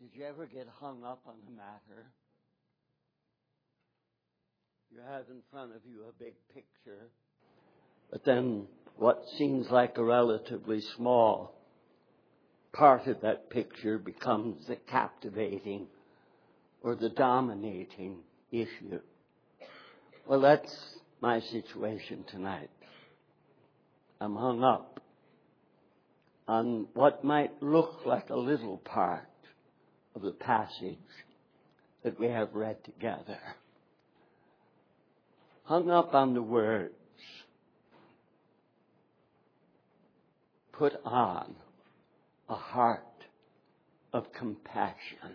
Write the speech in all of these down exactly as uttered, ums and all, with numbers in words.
Did you ever get hung up on a matter? You have in front of you a big picture, but then what seems like a relatively small part of that picture becomes the captivating or the dominating issue. Well, that's my situation tonight. I'm hung up on what might look like a little part of the passage that we have read together. Hung up on the words, put on a heart of compassion.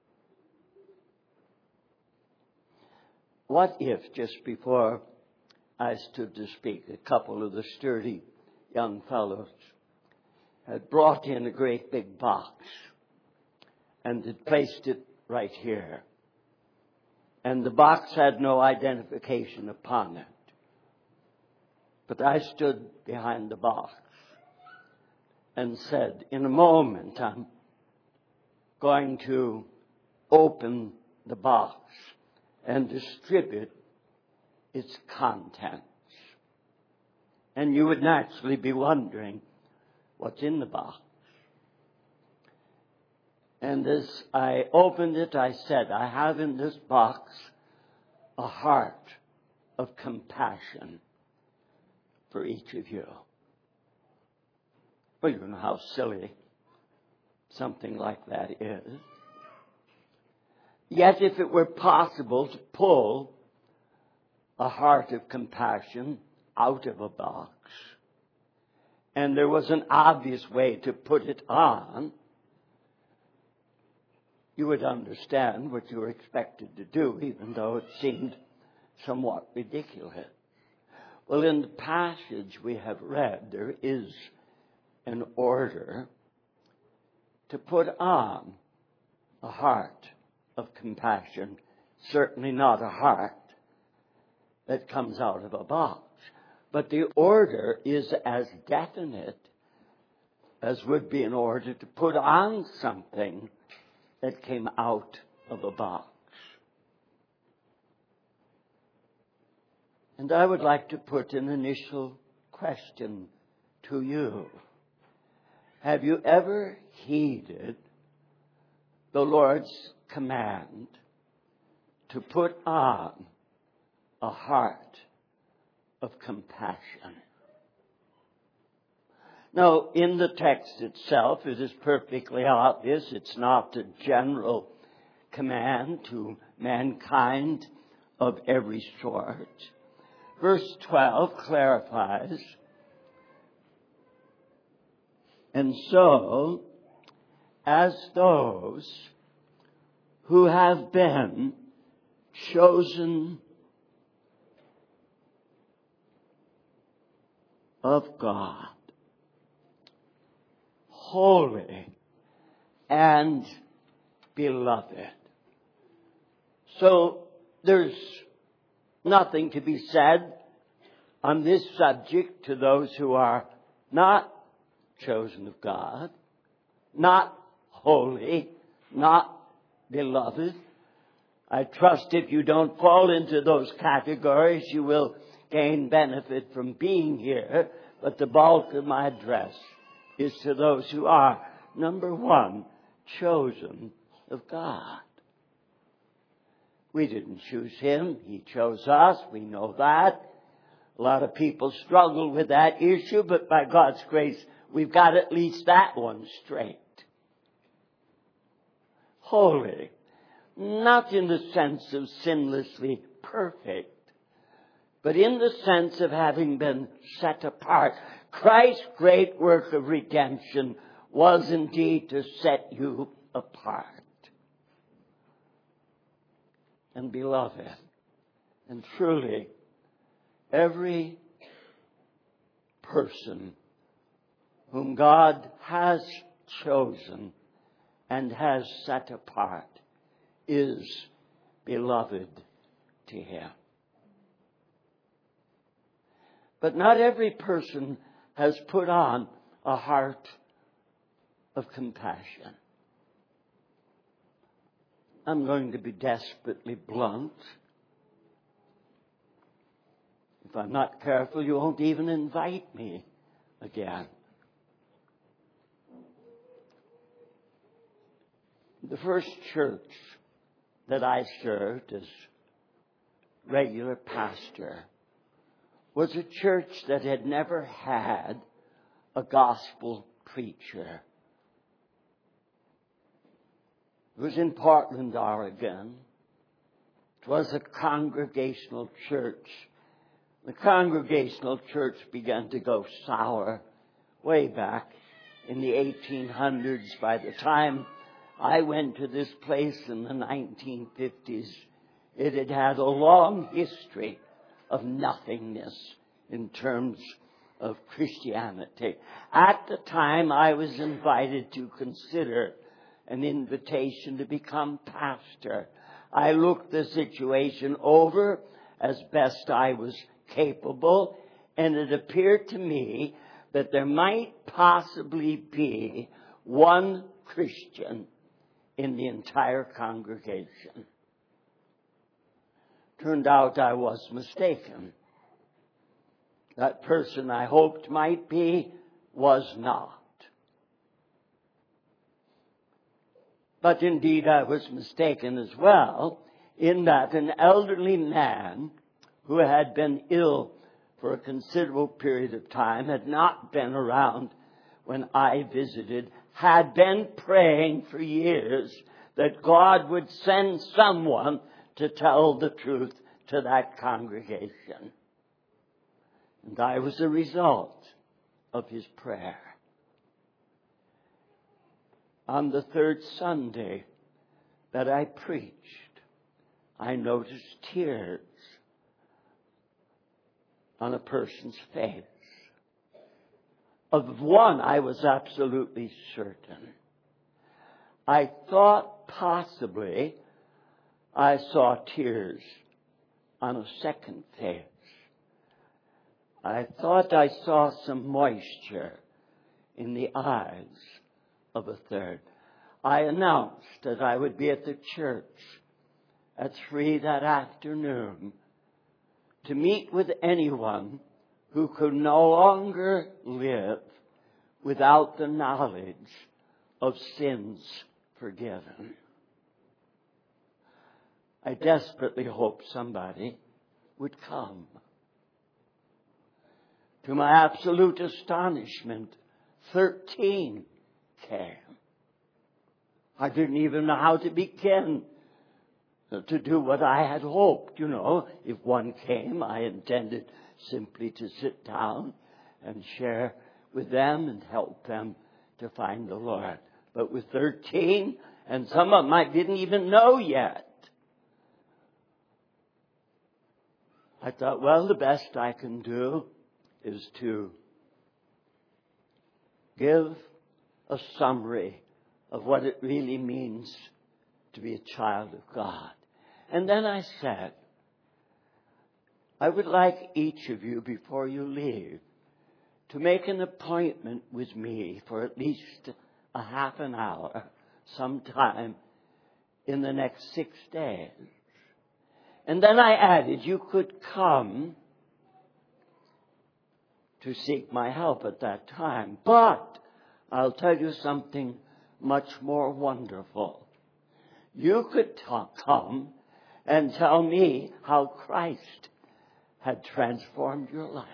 What if, just before I stood to speak, a couple of the sturdy young fellows had brought in a great big box and had placed it right here. And the box had no identification upon it. But I stood behind the box and said, in a moment, I'm going to open the box and distribute its contents. And you would naturally be wondering what's in the box. And as I opened it, I said, I have in this box a heart of compassion for each of you. Well, you know how silly something like that is. Yet if it were possible to pull a heart of compassion out of a box, and there was an obvious way to put it on, you would understand what you were expected to do, even though it seemed somewhat ridiculous. Well, in the passage we have read, there is an order to put on a heart of compassion, certainly not a heart that comes out of a box. But the order is as definite as would be an order to put on something that came out of a box. And I would like to put an initial question to you. Have you ever heeded the Lord's command to put on a heart of compassion? Now, in the text itself, it is perfectly obvious. It's not a general command to mankind of every sort. Verse twelve clarifies, and so, as those who have been chosen of God, holy and beloved. So there's nothing to be said on this subject to those who are not chosen of God, not holy, not beloved. I trust if you don't fall into those categories, you will gain benefit from being here. But the bulk of my address is to those who are, number one, chosen of God. We didn't choose him. He chose us. We know that. A lot of people struggle with that issue, but by God's grace, we've got at least that one straight. Holy. Not in the sense of sinlessly perfect, but in the sense of having been set apart. Christ's great work of redemption was indeed to set you apart. And beloved, and truly, every person whom God has chosen and has set apart is beloved to him. But not every person has put on a heart of compassion. I'm going to be desperately blunt. If I'm not careful, you won't even invite me again. The first church that I served as regular pastor was a church that had never had a gospel preacher. It was in Portland, Oregon. It was a congregational church. The congregational church began to go sour way back in the eighteen hundreds. By the time I went to this place in the nineteen fifties, it had had a long history of nothingness in terms of Christianity. At the time, I was invited to consider an invitation to become pastor. I looked the situation over as best I was capable, and it appeared to me that there might possibly be one Christian in the entire congregation. Turned out I was mistaken. That person I hoped might be was not. But indeed I was mistaken as well, in that an elderly man who had been ill for a considerable period of time, had not been around when I visited, had been praying for years that God would send someone to tell the truth to that congregation. And I was a result of his prayer. On the third Sunday that I preached, I noticed tears on a person's face. Of one, I was absolutely certain. I thought possibly I saw tears on a second face. I thought I saw some moisture in the eyes of a third. I announced that I would be at the church at three that afternoon to meet with anyone who could no longer live without the knowledge of sins forgiven. I desperately hoped somebody would come. To my absolute astonishment, thirteen came. I didn't even know how to begin to do what I had hoped. You know, if one came, I intended simply to sit down and share with them and help them to find the Lord. But with thirteen, and some of them I didn't even know yet, I thought, well, the best I can do is to give a summary of what it really means to be a child of God. And then I said, I would like each of you, before you leave, to make an appointment with me for at least a half an hour sometime in the next six days. And then I added, you could come to seek my help at that time. But I'll tell you something much more wonderful. You could talk, come and tell me how Christ had transformed your life.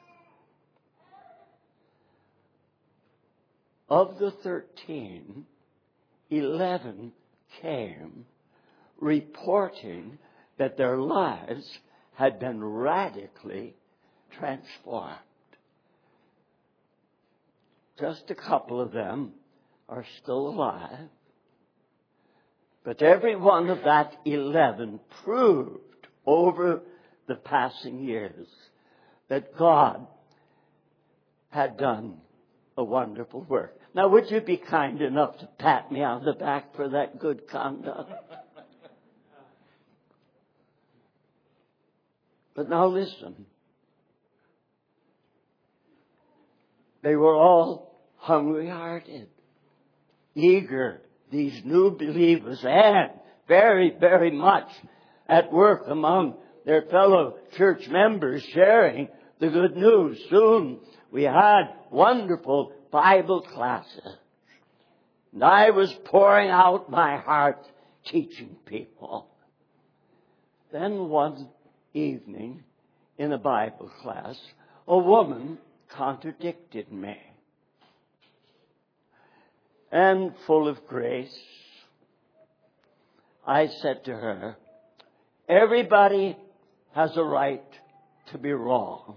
Of the thirteen, eleven came reporting that their lives had been radically transformed. Just a couple of them are still alive. But every one of that eleven proved over the passing years that God had done a wonderful work. Now, would you be kind enough to pat me on the back for that good conduct? But now listen. They were all hungry-hearted, eager, these new believers, and very, very much at work among their fellow church members, sharing the good news. Soon we had wonderful Bible classes. And I was pouring out my heart teaching people. Then one evening in a Bible class, a woman contradicted me. And full of grace, I said to her, everybody has a right to be wrong.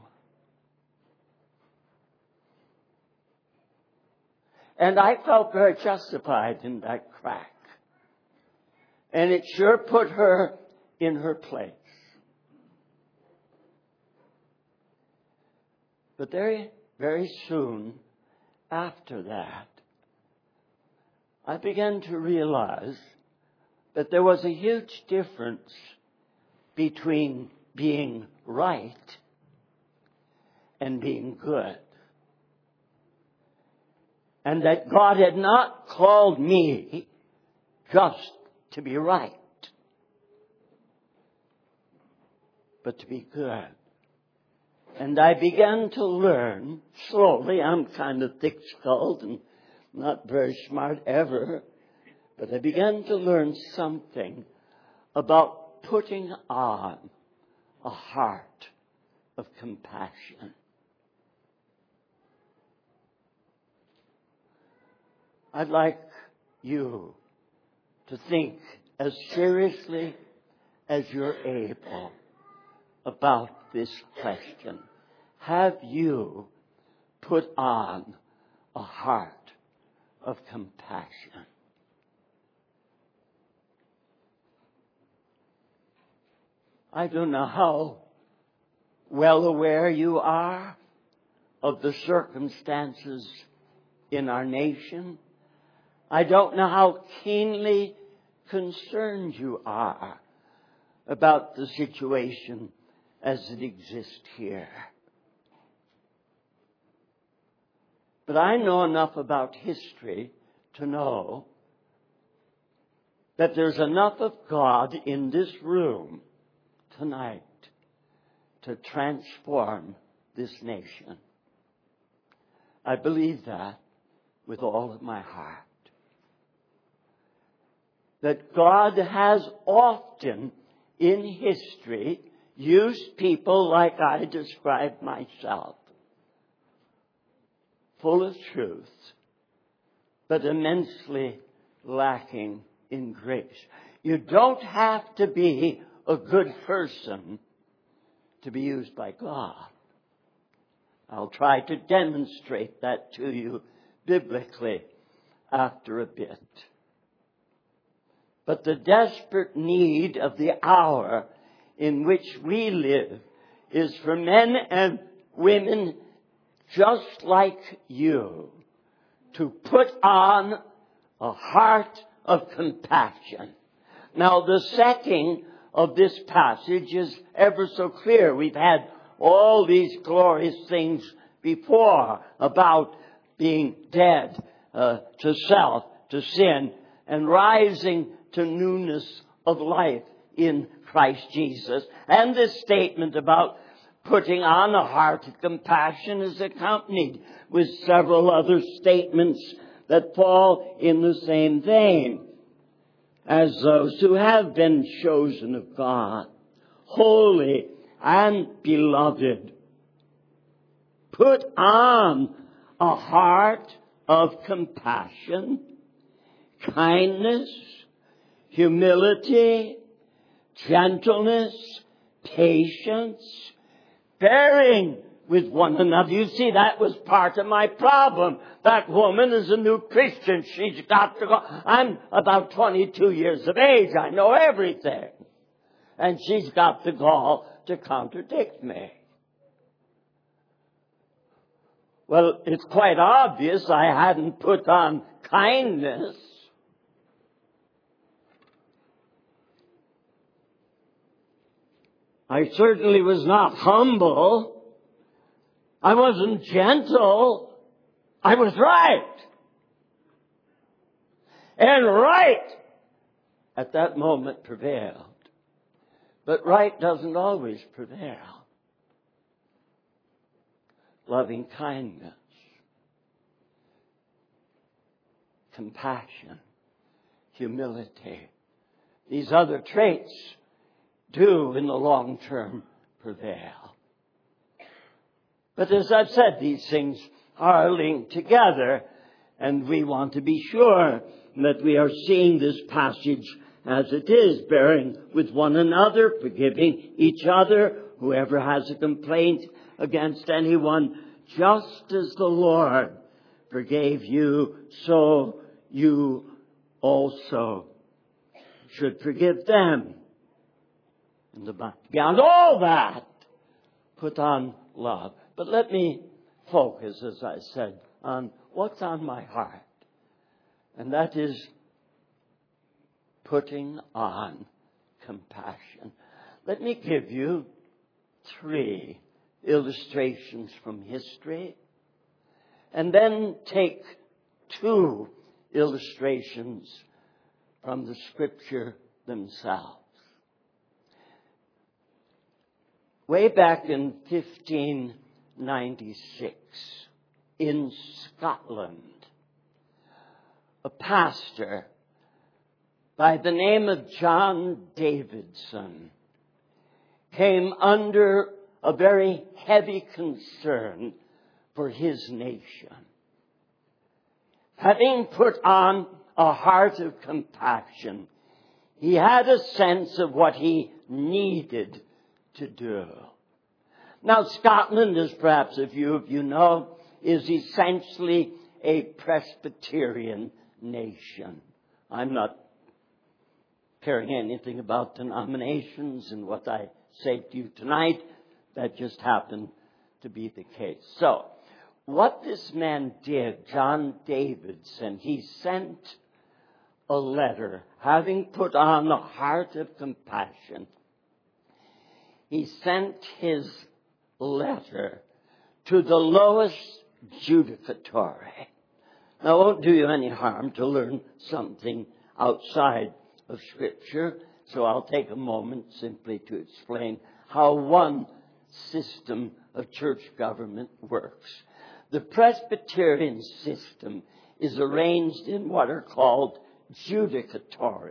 And I felt very justified in that crack. And it sure put her in her place. But very, very soon after that, I began to realize that there was a huge difference between being right and being good. And that God had not called me just to be right, but to be good. And I began to learn slowly. I'm kind of thick-skulled and not very smart ever. But I began to learn something about putting on a heart of compassion. I'd like you to think as seriously as you're able about this question. Have you put on a heart of compassion? I don't know how well aware you are of the circumstances in our nation. I don't know how keenly concerned you are about the situation as it exists here. But I know enough about history to know that there's enough of God in this room tonight to transform this nation. I believe that with all of my heart. That God has often in history used people like I described myself, full of truth, but immensely lacking in grace. You don't have to be a good person to be used by God. I'll try to demonstrate that to you biblically after a bit. But the desperate need of the hour in which we live is for men and women just like you to put on a heart of compassion. Now, the setting of this passage is ever so clear. We've had all these glorious things before about being dead uh, to self, to sin, and rising to newness of life in Christ Jesus. And this statement about putting on a heart of compassion is accompanied with several other statements that fall in the same vein. As those who have been chosen of God, holy and beloved, put on a heart of compassion, kindness, humility, gentleness, patience, bearing with one another. You see, that was part of my problem. That woman is a new Christian. She's got to go. I'm about twenty-two years of age. I know everything. And she's got the gall to contradict me. Well, it's quite obvious I hadn't put on kindness. I certainly was not humble. I wasn't gentle. I was right. And right at that moment prevailed. But right doesn't always prevail. Loving kindness, compassion, humility, these other traits do in the long term prevail. But as I've said, these things are linked together, and we want to be sure that we are seeing this passage as it is, bearing with one another, forgiving each other, whoever has a complaint against anyone, just as the Lord forgave you, so you also should forgive them. And beyond all that, put on love. But let me focus, as I said, on what's on my heart. And that is putting on compassion. Let me give you three illustrations from history, and then take two illustrations from the Scripture themselves. Way back in fifteen ninety-six, in Scotland, a pastor by the name of John Davidson came under a very heavy concern for his nation. Having put on a heart of compassion, he had a sense of what he needed to do. Now, Scotland, as perhaps a few of you know, is essentially a Presbyterian nation. I'm not caring anything about denominations and what I say to you tonight. That just happened to be the case. So, what this man did, John Davidson, he sent a letter, having put on a heart of compassion. He sent his letter to the lowest judicatory. Now, it won't do you any harm to learn something outside of Scripture, so I'll take a moment simply to explain how one system of church government works. The Presbyterian system is arranged in what are called judicatories.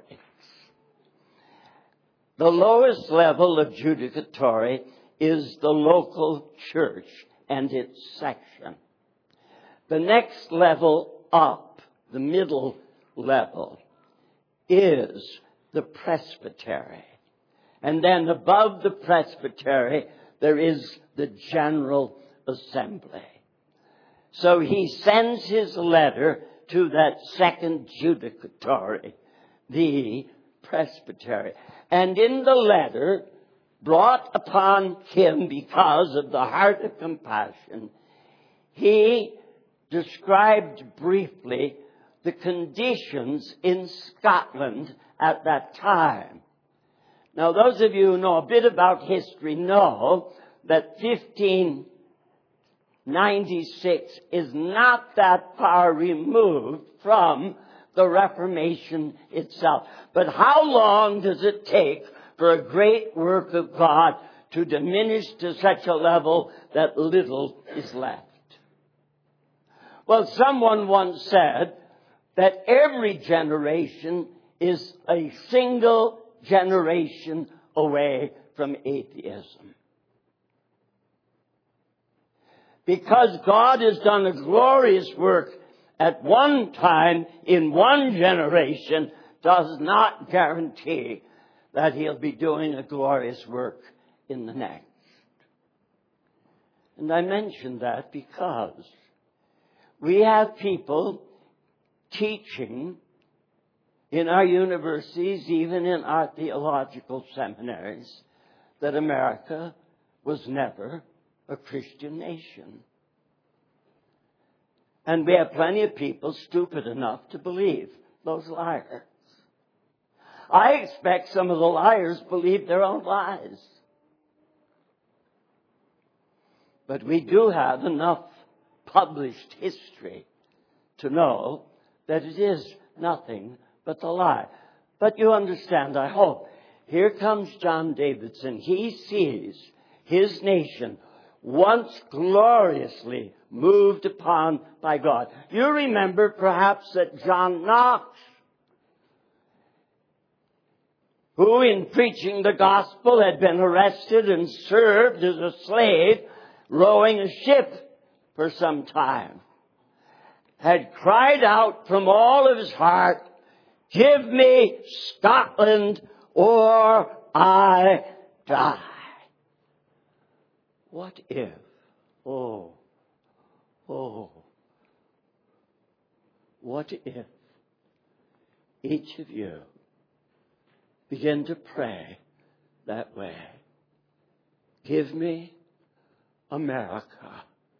The lowest level of judicatory is the local church and its section. The next level up, the middle level, is the presbytery. And then above the presbytery, there is the General Assembly. So he sends his letter to that second judicatory, the presbytery. And in the letter, brought upon him because of the heart of compassion, he described briefly the conditions in Scotland at that time. Now, those of you who know a bit about history know that fifteen ninety-six is not that far removed from the Reformation itself. But how long does it take for a great work of God to diminish to such a level that little is left? Well, someone once said that every generation is a single generation away from atheism. Because God has done a glorious work at one time in one generation does not guarantee that He'll be doing a glorious work in the next. And I mention that because we have people teaching in our universities, even in our theological seminaries, that America was never a Christian nation. And we have plenty of people stupid enough to believe those liars. I expect some of the liars believe their own lies. But we do have enough published history to know that it is nothing but the lie. But you understand, I hope. Here comes John Davidson. He sees his nation once gloriously moved upon by God. You remember perhaps that John Knox, who in preaching the gospel had been arrested and served as a slave, rowing a ship for some time, had cried out from all of his heart, "Give me Scotland or I die." What if, oh, oh, what if each of you begin to pray that way? Give me America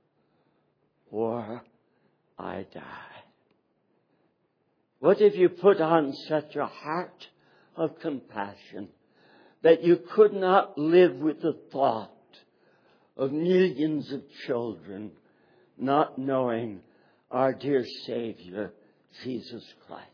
or I die. What if you put on such a heart of compassion that you could not live with the thought of millions of children not knowing our dear Savior, Jesus Christ?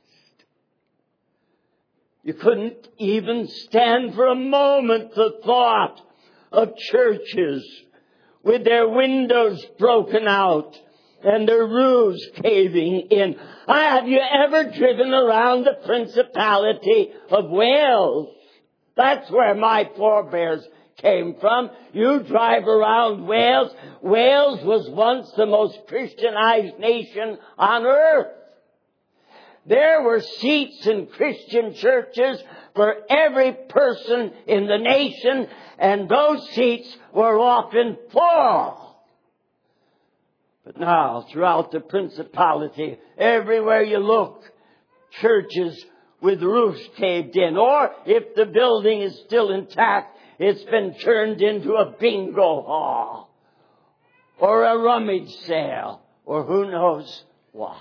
You couldn't even stand for a moment the thought of churches with their windows broken out and their roofs caving in. Have you ever driven around the Principality of Wales? That's where my forebears came from. You drive around Wales. Wales was once the most Christianized nation on earth. There were seats in Christian churches for every person in the nation, and those seats were often full. But now, throughout the Principality, everywhere you look, churches with roofs caved in. Or, if the building is still intact, it's been turned into a bingo hall, or a rummage sale, or who knows what.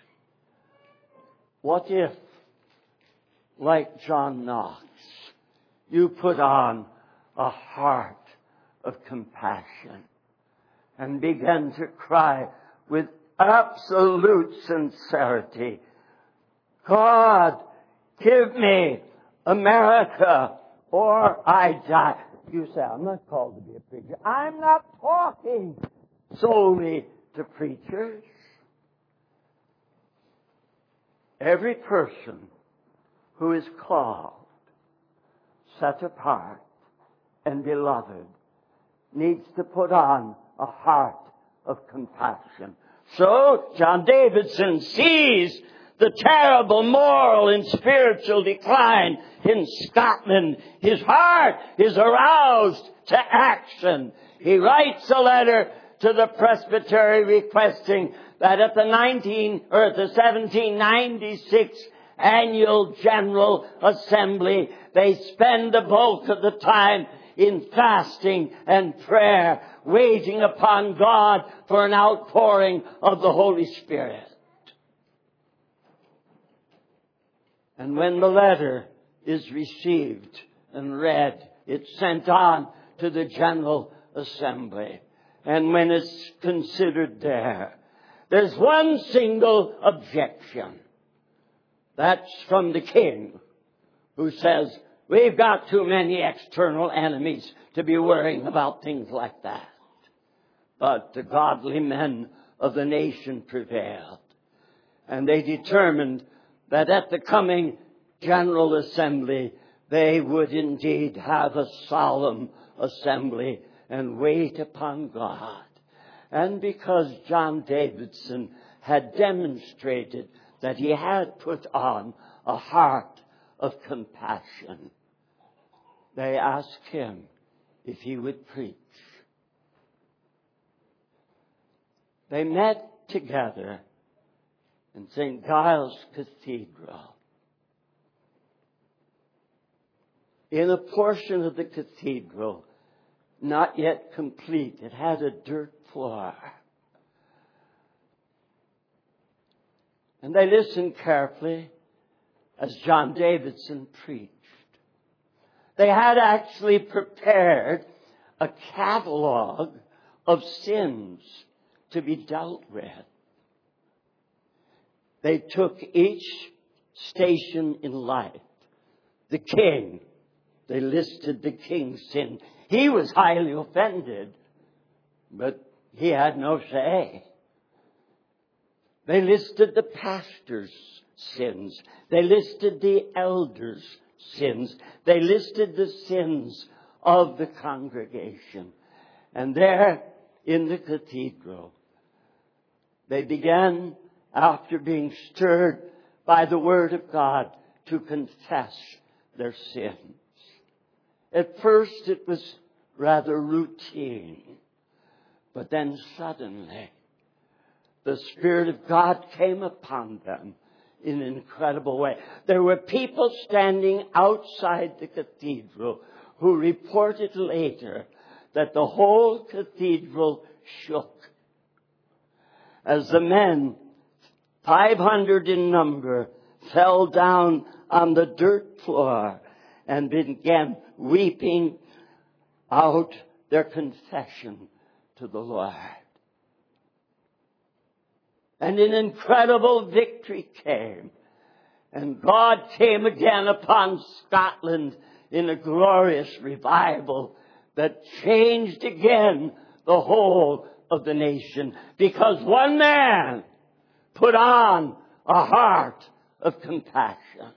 What if, like John Knox, you put on a heart of compassion and began to cry with absolute sincerity, "God, give me America or I die." You say, "I'm not called to be a preacher." I'm not talking solely to preachers. Every person who is called, set apart, and beloved needs to put on a heart of compassion. So, John Davidson sees the terrible moral and spiritual decline in Scotland. His heart is aroused to action. He writes a letter to the presbytery requesting that at the nineteen or at the seventeen ninety-six annual General Assembly, they spend the bulk of the time in fasting and prayer, waiting upon God for an outpouring of the Holy Spirit. And when the letter is received and read, it's sent on to the General Assembly. And when it's considered there, there's one single objection. That's from the king, who says, "We've got too many external enemies to be worrying about things like that." But the godly men of the nation prevailed. And they determined that at the coming General Assembly, they would indeed have a solemn assembly and wait upon God. And because John Davidson had demonstrated that he had put on a heart of compassion, they asked him if he would preach. They met together in Saint Giles Cathedral, in a portion of the cathedral not yet complete. It had a dirt floor. And they listened carefully as John Davidson preached. They had actually prepared a catalog of sins to be dealt with. They took each station in life the king. They listed the king's sin. He was highly offended, but he had no say. They listed the pastor's sins. They listed the elders' sins. They listed the sins of the congregation. And there in the cathedral, they began, after being stirred by the Word of God, to confess their sins. At first it was rather routine, but then suddenly the Spirit of God came upon them in an incredible way. There were people standing outside the cathedral who reported later that the whole cathedral shook as the men, five hundred in number, fell down on the dirt floor and began weeping out their confession to the Lord. And an incredible victory came. And God came again upon Scotland in a glorious revival that changed again the whole of the nation. Because one man put on a heart of compassion.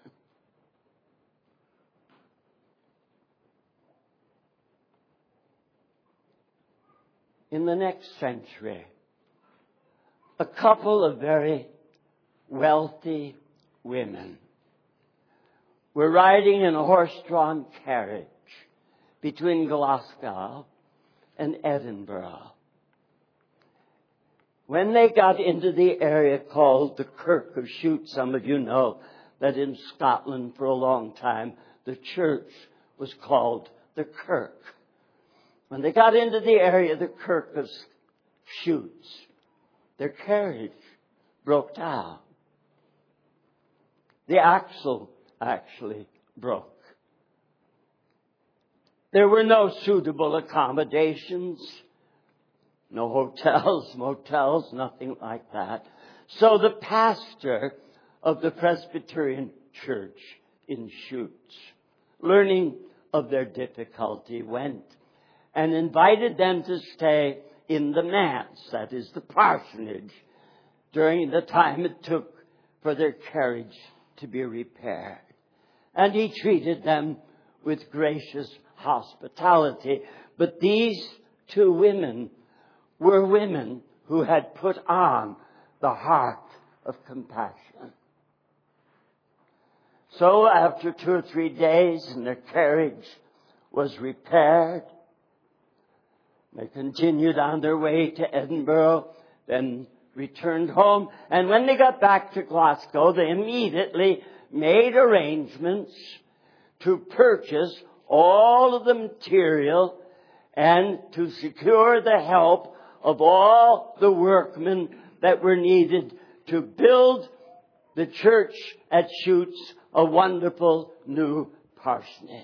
In the next century, a couple of very wealthy women were riding in a horse-drawn carriage between Glasgow and Edinburgh. When they got into the area called the Kirk of Shute, some of you know that in Scotland for a long time the church was called the Kirk. When they got into the area, the Kirk of Shutes, their carriage broke down. The axle actually broke. There were no suitable accommodations, no hotels, motels, nothing like that. So the pastor of the Presbyterian Church in Shutes, learning of their difficulty, went and invited them to stay in the manse, that is the parsonage, during the time it took for their carriage to be repaired. And he treated them with gracious hospitality. But these two women were women who had put on the heart of compassion. So after two or three days and their carriage was repaired, they continued on their way to Edinburgh, then returned home. And when they got back to Glasgow, they immediately made arrangements to purchase all of the material and to secure the help of all the workmen that were needed to build the church at Shutes, a wonderful new parsonage.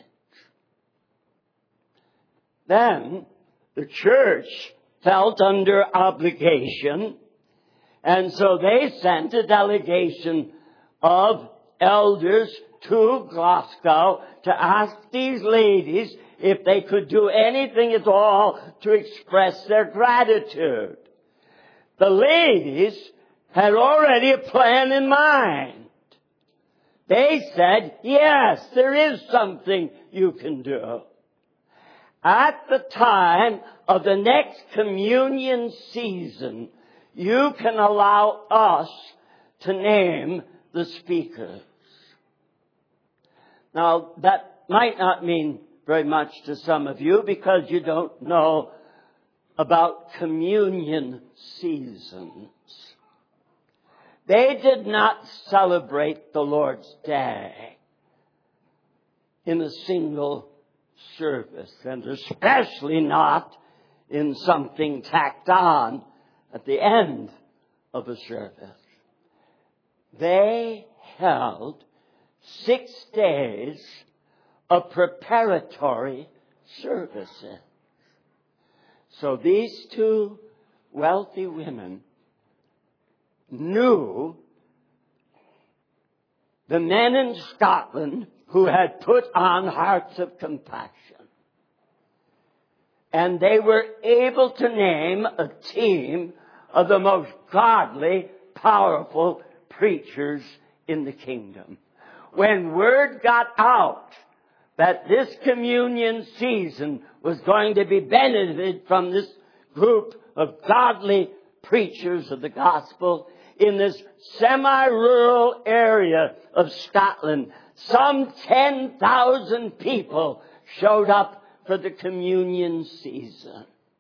Then the church felt under obligation, and so they sent a delegation of elders to Glasgow to ask these ladies if they could do anything at all to express their gratitude. The ladies had already a plan in mind. They said, yes, there is something you can do. At the time of the next communion season, you can allow us to name the speakers. Now, that might not mean very much to some of you because you don't know about communion seasons. They did not celebrate the Lord's Day in a single service, and especially not in something tacked on at the end of a service. They held six days of preparatory services. So these two wealthy women knew the men in Scotland who had put on hearts of compassion. And they were able to name a team of the most godly, powerful preachers in the kingdom. When word got out that this communion season was going to be benefited from this group of godly preachers of the gospel in this semi-rural area of Scotland, some ten thousand people showed up for the communion season.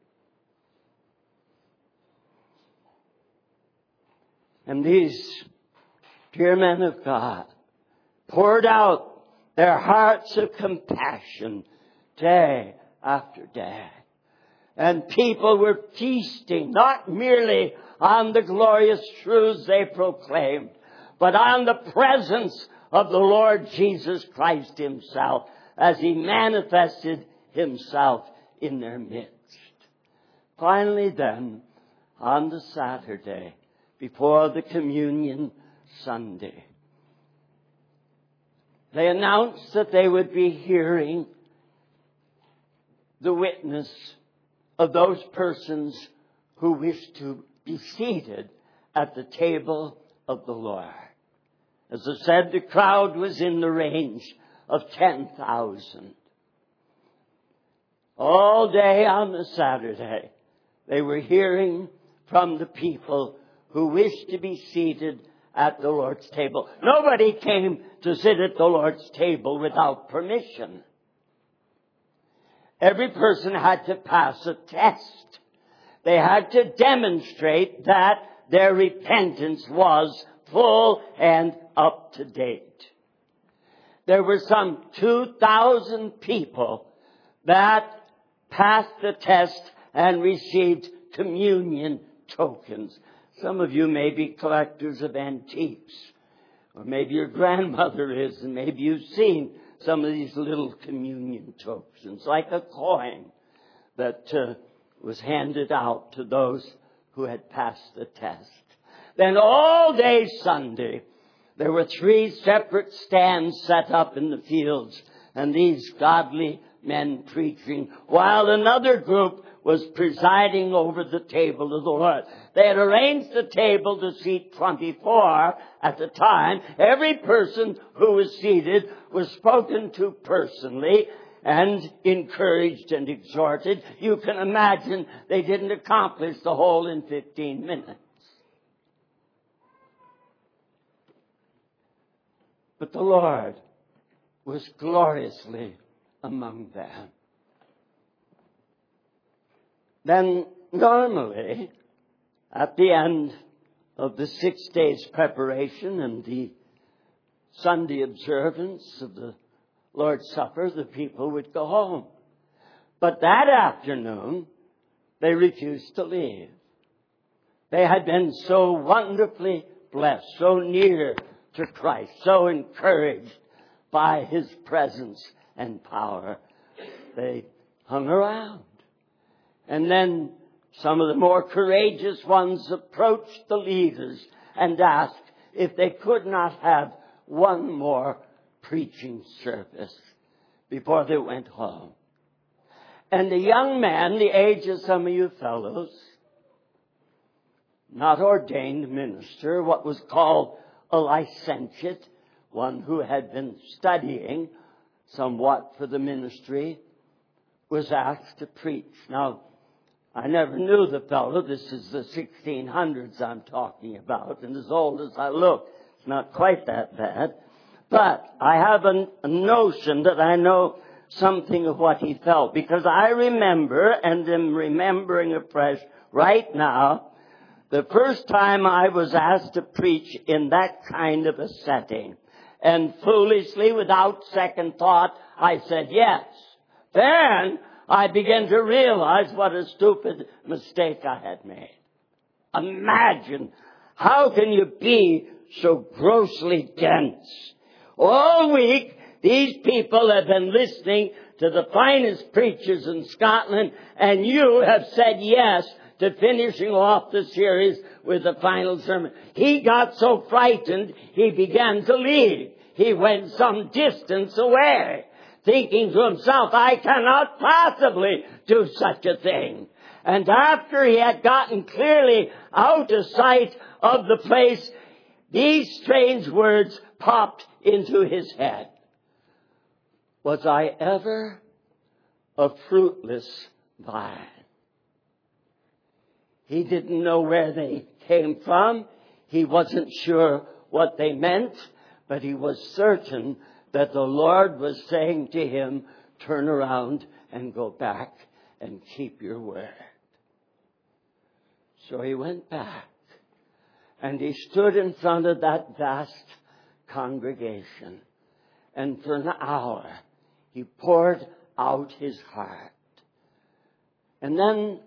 And these dear men of God poured out their hearts of compassion day after day. And people were feasting not merely on the glorious truths they proclaimed, but on the presence of the Lord Jesus Christ himself as he manifested himself in their midst. Finally then, on the Saturday before the communion Sunday, they announced that they would be hearing the witness of those persons who wished to be seated at the table of the Lord. As I said, the crowd was in the range of ten thousand. All day on the Saturday, they were hearing from the people who wished to be seated at the Lord's table. Nobody came to sit at the Lord's table without permission. Every person had to pass a test. They had to demonstrate that their repentance was full and up to date. There were some two thousand people that passed the test and received communion tokens. Some of you may be collectors of antiques, or maybe your grandmother is, and maybe you've seen some of these little communion tokens, like a coin that uh, was handed out to those who had passed the test. Then all day Sunday, there were three separate stands set up in the fields, and these godly men preaching, while another group was presiding over the table of the Lord. They had arranged the table to seat twenty-four at the time. Every person who was seated was spoken to personally and encouraged and exhorted. You can imagine they didn't accomplish the whole in fifteen minutes. But the Lord was gloriously among them. Then normally, at the end of the six days preparation and the Sunday observance of the Lord's Supper, the people would go home. But that afternoon, they refused to leave. They had been so wonderfully blessed, so near to Christ, so encouraged by his presence and power. They hung around. And then some of the more courageous ones approached the leaders and asked if they could not have one more preaching service before they went home. And the young man, the age of some of you fellows, not ordained minister, what was called a licentiate, one who had been studying somewhat for the ministry, was asked to preach. Now, I never knew the fellow. This is the sixteen hundreds I'm talking about. And as old as I look, it's not quite that bad. But I have a, a notion that I know something of what he felt. Because I remember, and am remembering afresh right now, the first time I was asked to preach in that kind of a setting. And foolishly, without second thought, I said yes. Then I began to realize what a stupid mistake I had made. Imagine, how can you be so grossly dense? All week, these people have been listening to the finest preachers in Scotland, and you have said yes to finishing off the series with the final sermon. He got so frightened, he began to leave. he went some distance away, thinking to himself, I cannot possibly do such a thing. And after he had gotten clearly out of sight of the place, these strange words popped into his head. Was I ever a fruitless vine? He didn't know where they came from. He wasn't sure what they meant, but he was certain that the Lord was saying to him, turn around and go back and keep your word. So he went back, and he stood in front of that vast congregation, and for an hour he poured out his heart. And then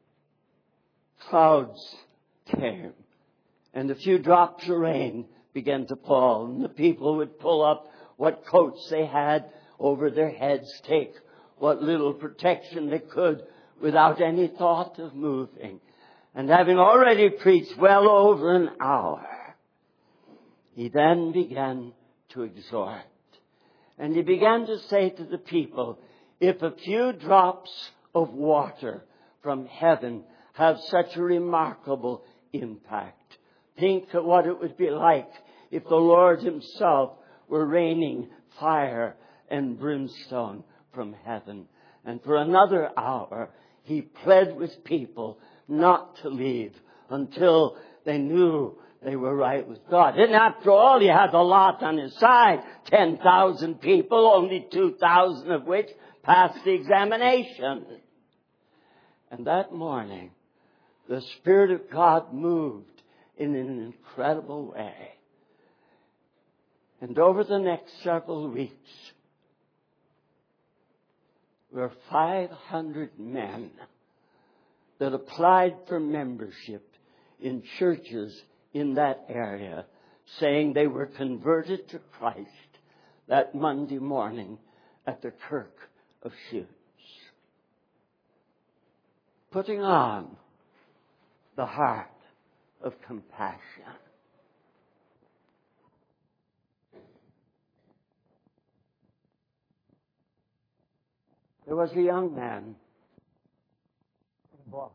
clouds came, and a few drops of rain began to fall, and the people would pull up what coats they had over their heads, take what little protection they could without any thought of moving. And having already preached well over an hour, he then began to exhort. And he began to say to the people, if a few drops of water from heaven have such a remarkable impact, think of what it would be like if the Lord himself were raining fire and brimstone from heaven. And for another hour, he pled with people not to leave until they knew they were right with God. And after all, he had a lot on his side. ten thousand people, only two thousand of which passed the examination. And that morning, the Spirit of God moved in an incredible way. And over the next several weeks, there were five hundred men that applied for membership in churches in that area, saying they were converted to Christ that Monday morning at the Kirk of Shoes. Putting on the heart of compassion. There was a young man in Boston.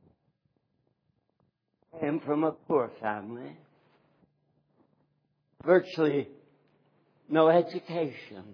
Came from a poor family. Virtually no education.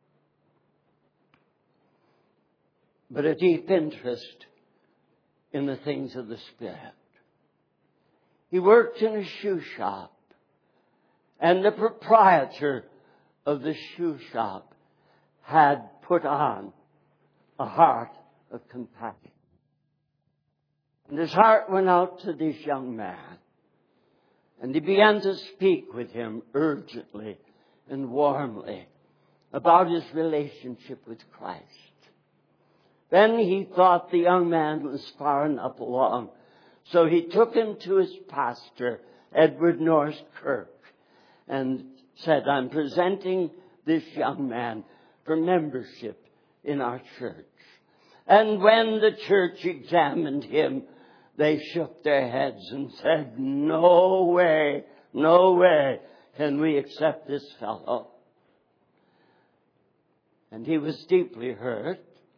But a deep interest in the things of the Spirit. He worked in a shoe shop. And the proprietor of the shoe shop had put on a heart of compassion. And his heart went out to this young man. And he began to speak with him urgently and warmly about his relationship with Christ. Then he thought the young man was far enough along. So he took him to his pastor, Edward Norris Kirk, and said, I'm presenting this young man for membership in our church. And when the church examined him, they shook their heads and said, no way, no way can we accept this fellow. And he was deeply hurt,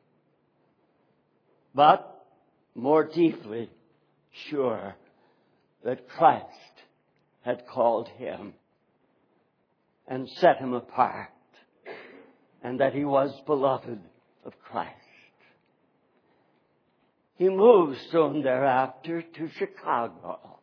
but more deeply sure that Christ had called him and set him apart, and that he was beloved of Christ. He moved soon thereafter to Chicago.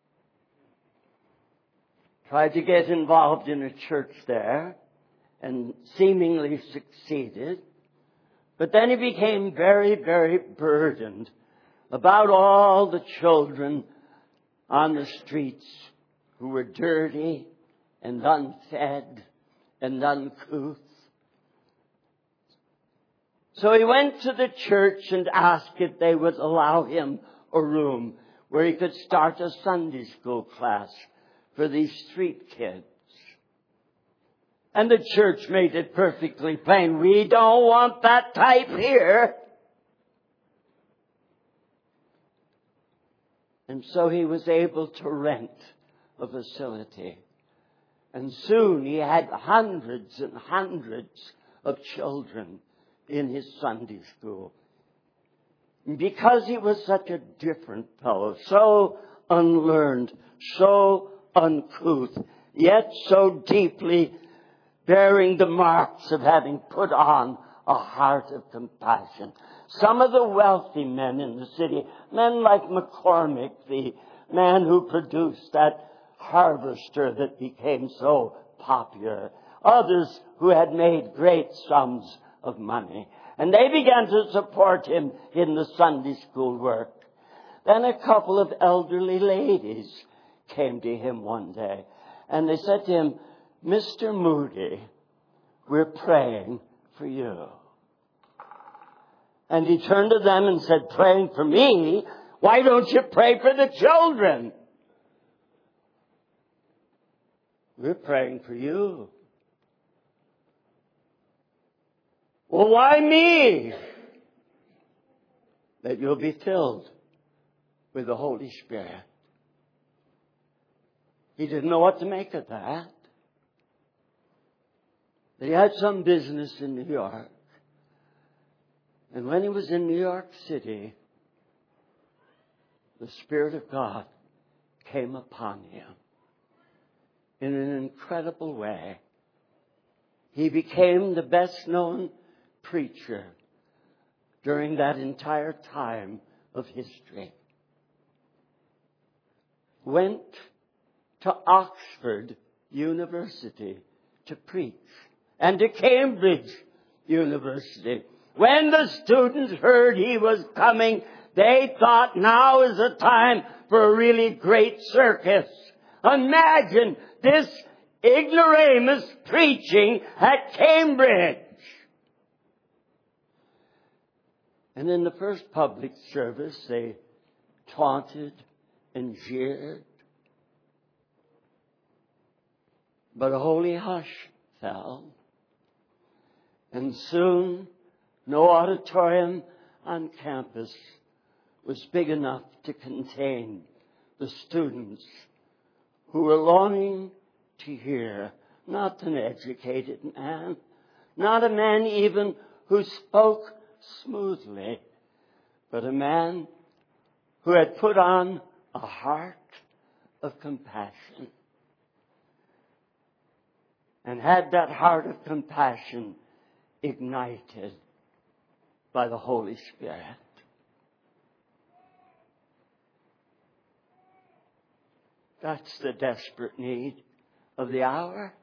Tried to get involved in a church there and seemingly succeeded. But then he became very, very burdened about all the children on the streets who were dirty and unfed and uncouth. So he went to the church and asked if they would allow him a room where he could start a Sunday school class for these street kids. And the church made it perfectly plain, we don't want that type here. And so he was able to rent a facility. And soon he had hundreds and hundreds of children in his Sunday school. Because he was such a different fellow, so unlearned, so uncouth, yet so deeply bearing the marks of having put on a heart of compassion. Some of the wealthy men in the city, men like McCormick, the man who produced that harvester that became so popular, others who had made great sums of money, and they began to support him in the Sunday school work. Then a couple of elderly ladies came to him one day, and they said to him, "Mister Moody, we're praying for you." And he turned to them and said, "Praying for me? Why don't you pray for the children?" "We're praying for you." "Well, why me?" "That you'll be filled with the Holy Spirit." He didn't know what to make of that. But he had some business in New York. And when he was in New York City, the Spirit of God came upon him in an incredible way. He became the best known preacher during that entire time of history. Went to Oxford University to preach, and to Cambridge University. When the students heard he was coming, they thought now is the time for a really great circus. Imagine this ignoramus preaching at Cambridge. And in the first public service, they taunted and jeered. But a holy hush fell. And soon, no auditorium on campus was big enough to contain the students who were longing to hear not an educated man, not a man even who spoke smoothly, but a man who had put on a heart of compassion, and had that heart of compassion ignited by the Holy Spirit. That's the desperate need of the hour.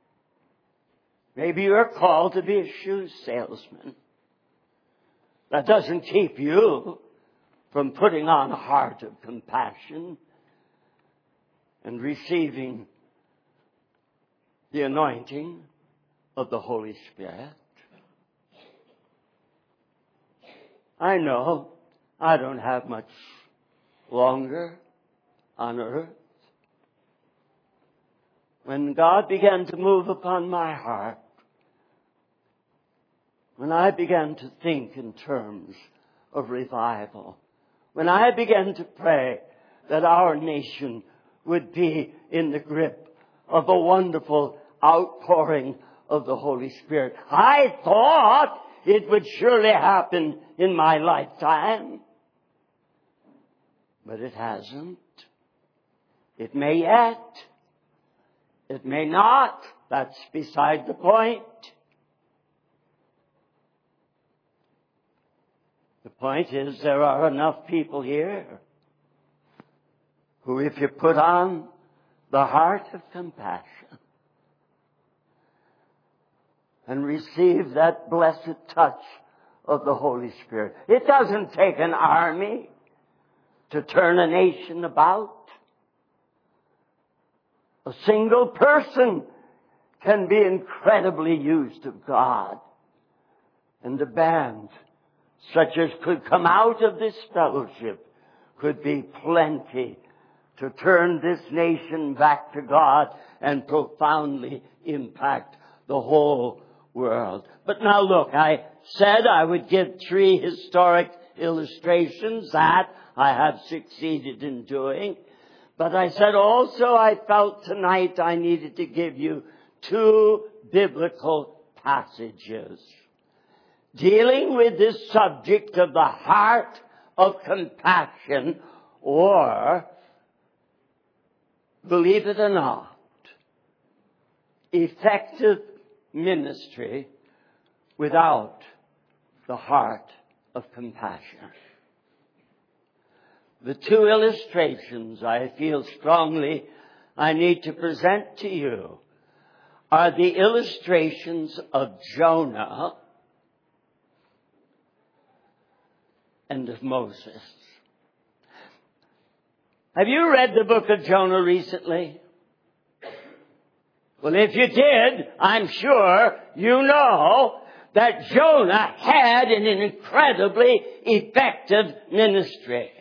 Maybe you're called to be a shoe salesman. That doesn't keep you from putting on a heart of compassion and receiving the anointing of the Holy Spirit. I know I don't have much longer on earth. When God began to move upon my heart, when I began to think in terms of revival, when I began to pray that our nation would be in the grip of a wonderful outpouring of the Holy Spirit, I thought it would surely happen in my lifetime. But it hasn't. It may yet. It may not. That's beside the point. The point is there are enough people here who, if you put on the heart of compassion and receive that blessed touch of the Holy Spirit, it doesn't take an army to turn a nation about. A single person can be incredibly used of God. And a band such as could come out of this fellowship could be plenty to turn this nation back to God and profoundly impact the whole world. But now look, I said I would give three historic illustrations. That I have succeeded in doing. But I said also I felt tonight I needed to give you two biblical passages dealing with this subject of the heart of compassion, or, believe it or not, effective ministry without the heart of compassion. The two illustrations I feel strongly I need to present to you are the illustrations of Jonah and of Moses. Have you read the book of Jonah recently? Well, if you did, I'm sure you know that Jonah had an incredibly effective ministry.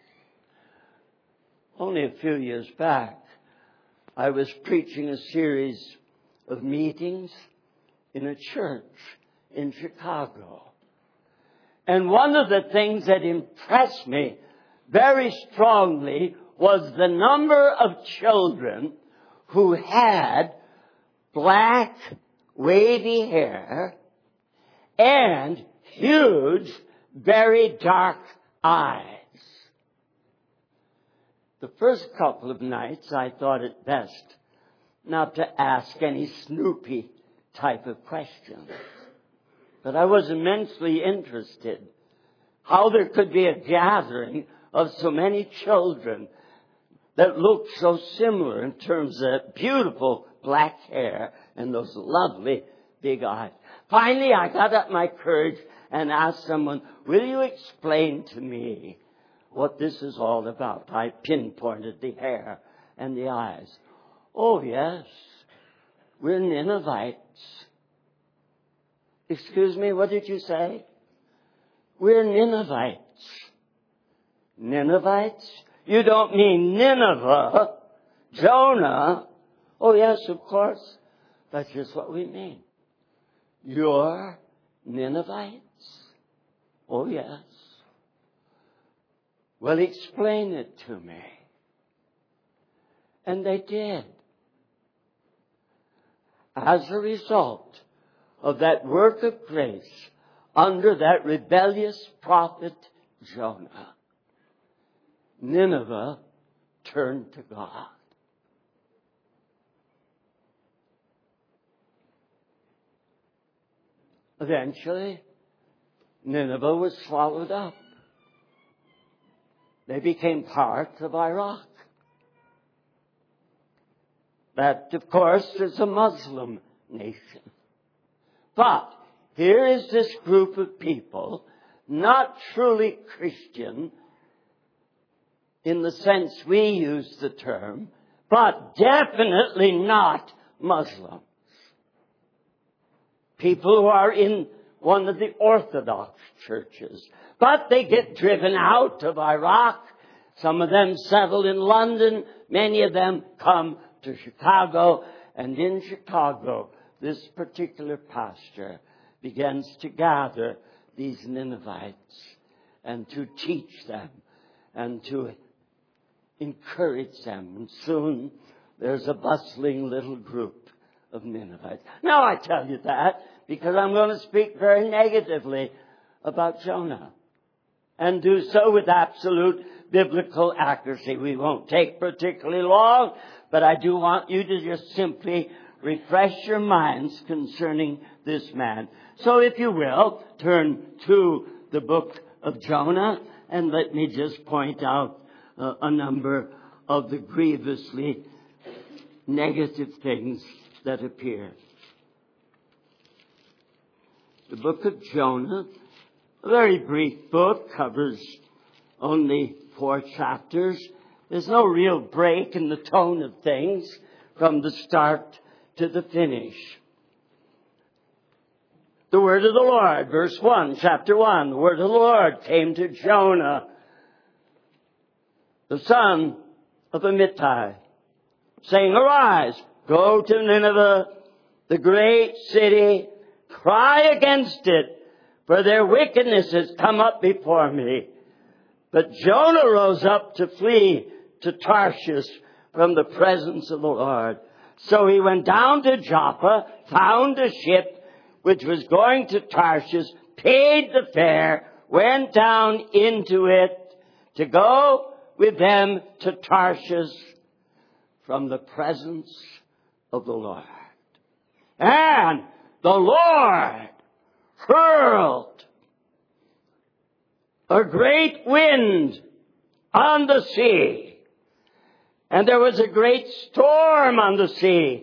Only a few years back, I was preaching a series of meetings in a church in Chicago. And one of the things that impressed me very strongly was the number of children who had black, wavy hair and huge, very dark eyes. The first couple of nights I thought it best not to ask any Snoopy type of questions. But I was immensely interested how there could be a gathering of so many children that looked so similar in terms of beautiful black hair and those lovely big eyes. Finally, I got up my courage and asked someone, will you explain to me what this is all about? I pinpointed the hair and the eyes. Oh, yes, we're Ninevites. Excuse me, what did you say? We're Ninevites. Ninevites? You don't mean Nineveh, Jonah. Oh, yes, of course. That's just what we mean. You're Ninevites? Oh, yes. Well, explain it to me. And they did. As a result of that work of grace under that rebellious prophet Jonah, Nineveh turned to God. Eventually, Nineveh was swallowed up. They became part of Iraq. That, of course, is a Muslim nation. But here is this group of people, not truly Christian in the sense we use the term, but definitely not Muslims. People who are in one of the Orthodox churches. But they get driven out of Iraq. Some of them settle in London. Many of them come to Chicago. And in Chicago, this particular pastor begins to gather these Ninevites and to teach them and to encourage them. And soon there's a bustling little group of Ninevites. Now I tell you that because I'm going to speak very negatively about Jonah and do so with absolute biblical accuracy. We won't take particularly long, but I do want you to just simply refresh your minds concerning this man. So if you will, turn to the book of Jonah and let me just point out uh, a number of the grievously negative things that appear. The book of Jonah, a very brief book, covers only four chapters. There's no real break in the tone of things from the start to the finish. The word of the Lord, verse one, chapter one, the word of the Lord came to Jonah, the son of Amittai, saying, arise, go to Nineveh, the great city, cry against it, for their wickedness has come up before me. But Jonah rose up to flee to Tarshish from the presence of the Lord. So he went down to Joppa, found a ship which was going to Tarshish, paid the fare, went down into it to go with them to Tarshish from the presence of the Lord. And the Lord hurled a great wind on the sea, and there was a great storm on the sea,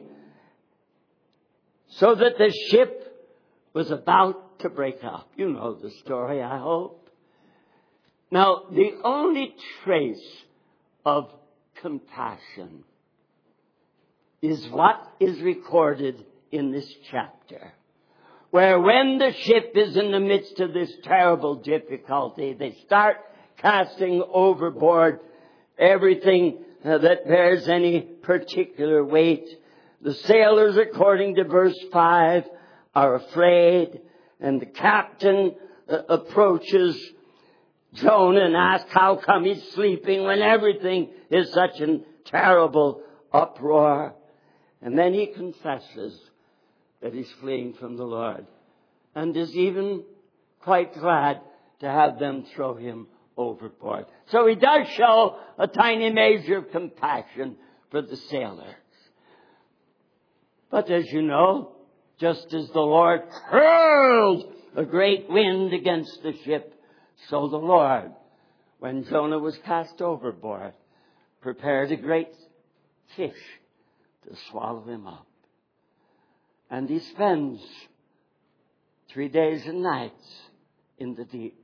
so that the ship was about to break up. You know the story, I hope. Now, the only trace of compassion is what is recorded in this chapter, where when the ship is in the midst of this terrible difficulty, they start casting overboard everything uh, that bears any particular weight. The sailors, according to verse five, are afraid, and the captain uh, approaches Jonah and asks how come he's sleeping when everything is such a terrible uproar. And then he confesses that he's fleeing from the Lord, and is even quite glad to have them throw him overboard. So he does show a tiny measure of compassion for the sailors. But as you know, just as the Lord hurled a great wind against the ship, so the Lord, when Jonah was cast overboard, prepared a great fish to swallow him up. And he spends three days and nights in the deep.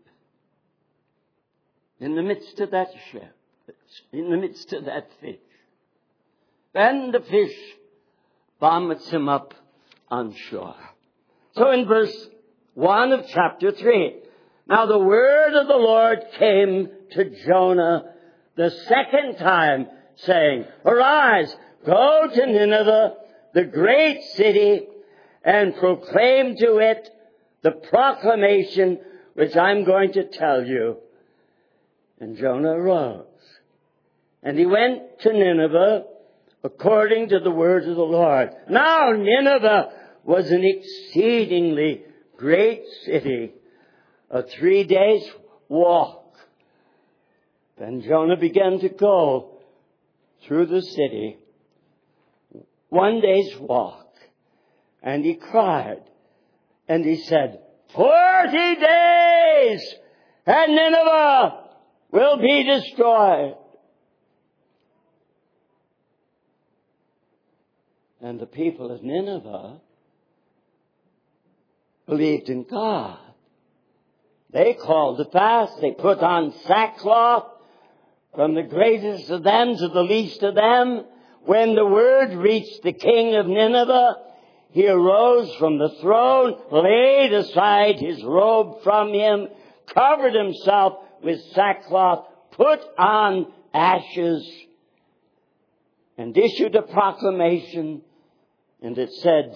In the midst of that ship, in the midst of that fish. Then the fish vomits him up on shore. So in verse one of chapter three, now the word of the Lord came to Jonah the second time, saying, Arise, go to Nineveh, the great city, and proclaim to it the proclamation which I'm going to tell you. And Jonah arose, and he went to Nineveh according to the word of the Lord. Now Nineveh was an exceedingly great city, a three days walk. Then Jonah began to go through the city, one day's walk, and he cried, and he said, Forty days, and Nineveh will be destroyed. And the people of Nineveh believed in God. They called a fast. They put on sackcloth, from the greatest of them to the least of them. When the word reached the king of Nineveh, he arose from the throne, laid aside his robe from him, covered himself with sackcloth, put on ashes, and issued a proclamation. And it said,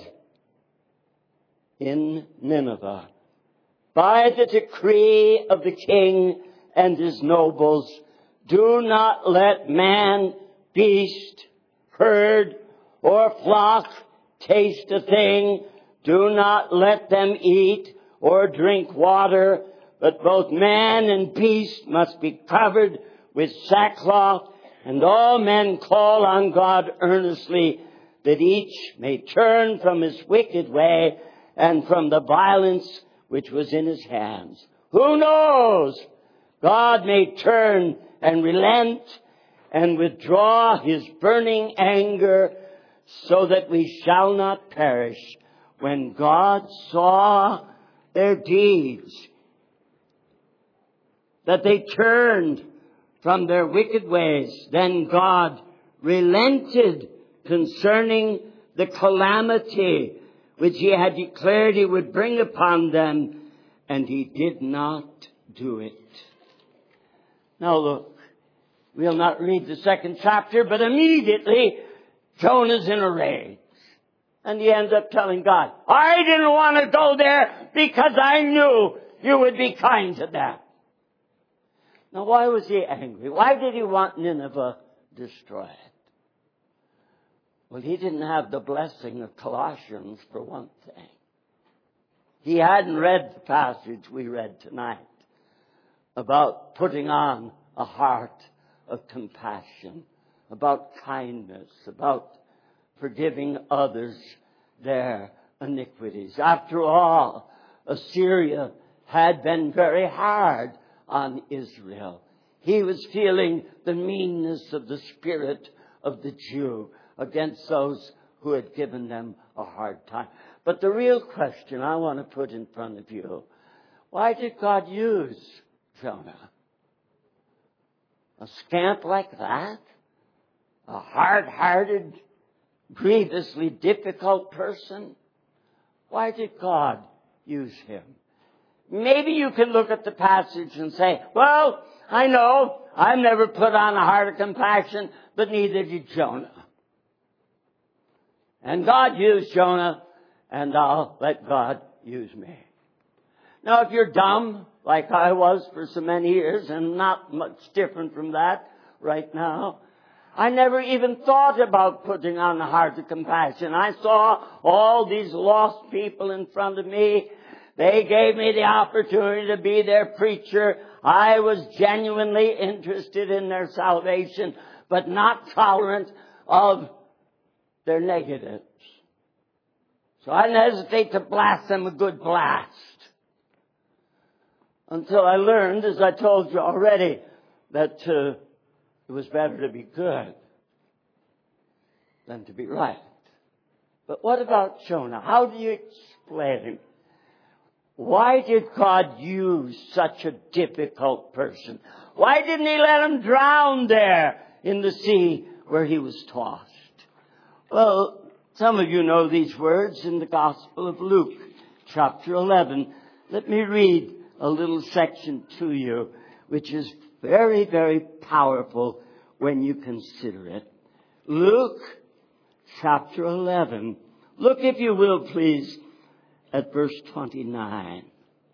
in Nineveh, by the decree of the king and his nobles, do not let man, beast, herd, or flock taste a thing. Do not let them eat or drink water, but both man and beast must be covered with sackcloth, and all men call on God earnestly, that each may turn from his wicked way and from the violence which was in his hands. Who knows? God may turn and relent and withdraw his burning anger, so that we shall not perish. When God saw their deeds, that they turned from their wicked ways, then God relented concerning the calamity which he had declared he would bring upon them, and he did not do it. Now look, we'll not read the second chapter, but immediately Jonah's in a rage. And he ends up telling God, I didn't want to go there because I knew you would be kind to them. Now why was he angry? Why did he want Nineveh destroy it. Well, he didn't have the blessing of Colossians for one thing. He hadn't read the passage we read tonight about putting on a heart of compassion, about kindness, about forgiving others their iniquities. After all, Assyria had been very hard on Israel. He was feeling the meanness of the spirit of the Jew against those who had given them a hard time. But the real question I want to put in front of you, why did God use Jonah? A scamp like that? A hard-hearted, grievously difficult person? Why did God use him? Maybe you can look at the passage and say, well, I know I've never put on a heart of compassion, but neither did Jonah. And God used Jonah, and I'll let God use me. Now, if you're dumb, like I was for so many years, and not much different from that right now, I never even thought about putting on a heart of compassion. I saw all these lost people in front of me. They gave me the opportunity to be their preacher. I was genuinely interested in their salvation, but not tolerant of their negatives. So I didn't hesitate to blast them a good blast. Until I learned, as I told you already, that uh, it was better to be good than to be right. But what about Jonah? How do you explain? Why did God use such a difficult person? Why didn't he let him drown there in the sea where he was tossed? Well, some of you know these words in the Gospel of Luke, chapter eleven. Let me read a little section to you, which is very, very powerful when you consider it. Luke, chapter eleven. Look, if you will, please, at verse twenty-nine.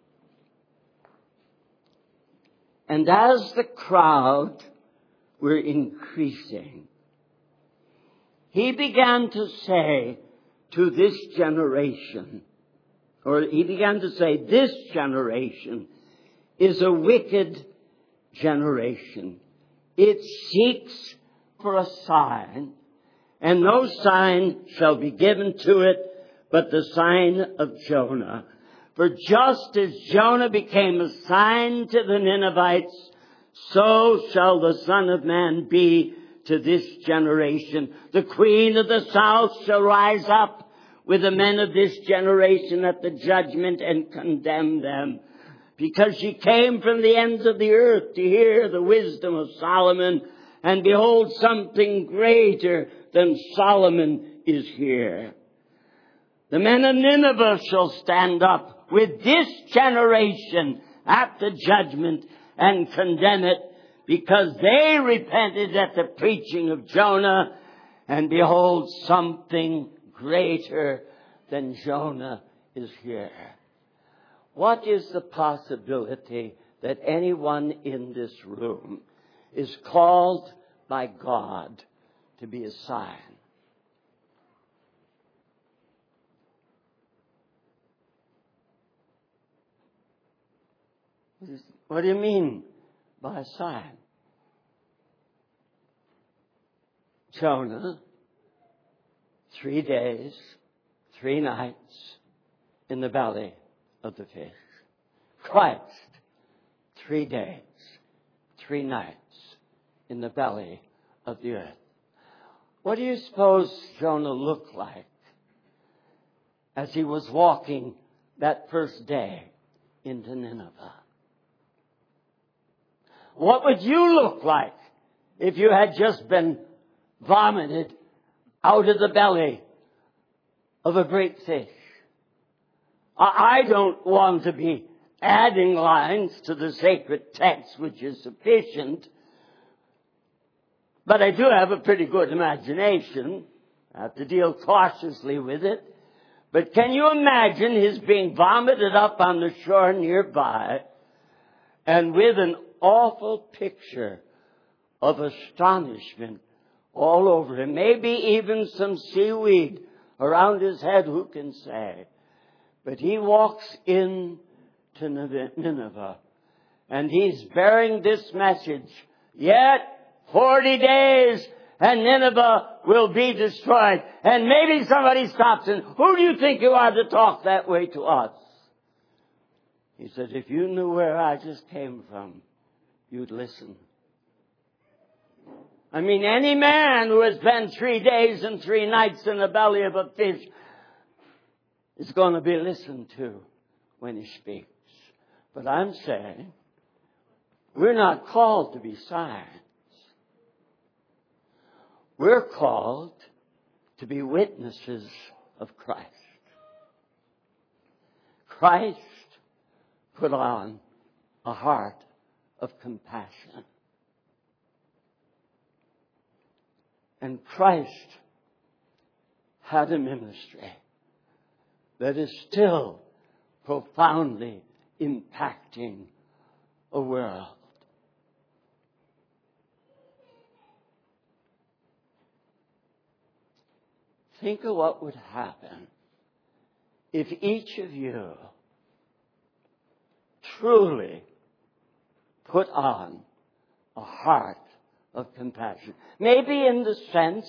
And as the crowd were increasing, he began to say to this generation, or he began to say, this generation is a wicked generation. It seeks for a sign, and no sign shall be given to it but the sign of Jonah. For just as Jonah became a sign to the Ninevites, so shall the Son of Man be to this generation. The queen of the south shall rise up with the men of this generation at the judgment and condemn them, because she came from the ends of the earth to hear the wisdom of Solomon, and behold, something greater than Solomon is here. The men of Nineveh shall stand up with this generation at the judgment and condemn it, because they repented at the preaching of Jonah, and behold, something greater than Jonah is here. What is the possibility that anyone in this room is called by God to be a sign? What do you mean by a sign? Jonah, three days, three nights in the belly of the fish. Christ, three days, three nights in the belly of the earth. What do you suppose Jonah looked like as he was walking that first day into Nineveh? What would you look like if you had just been vomited out of the belly of a great fish? I don't want to be adding lines to the sacred text, which is sufficient, but I do have a pretty good imagination. I have to deal cautiously with it. But can you imagine his being vomited up on the shore nearby, and with an awful picture of astonishment all over him. Maybe even some seaweed around his head, who can say? But he walks in to Nineveh, and he's bearing this message. Yet forty days and Nineveh will be destroyed. And maybe somebody stops and, who do you think you are to talk that way to us? He said, if you knew where I just came from, you'd listen. I mean, any man who has spent three days and three nights in the belly of a fish is going to be listened to when he speaks. But I'm saying, we're not called to be silent. We're called to be witnesses of Christ. Christ put on a heart of compassion. And Christ had a ministry that is still profoundly impacting a world. Think of what would happen if each of you truly put on a heart of compassion. Maybe in the sense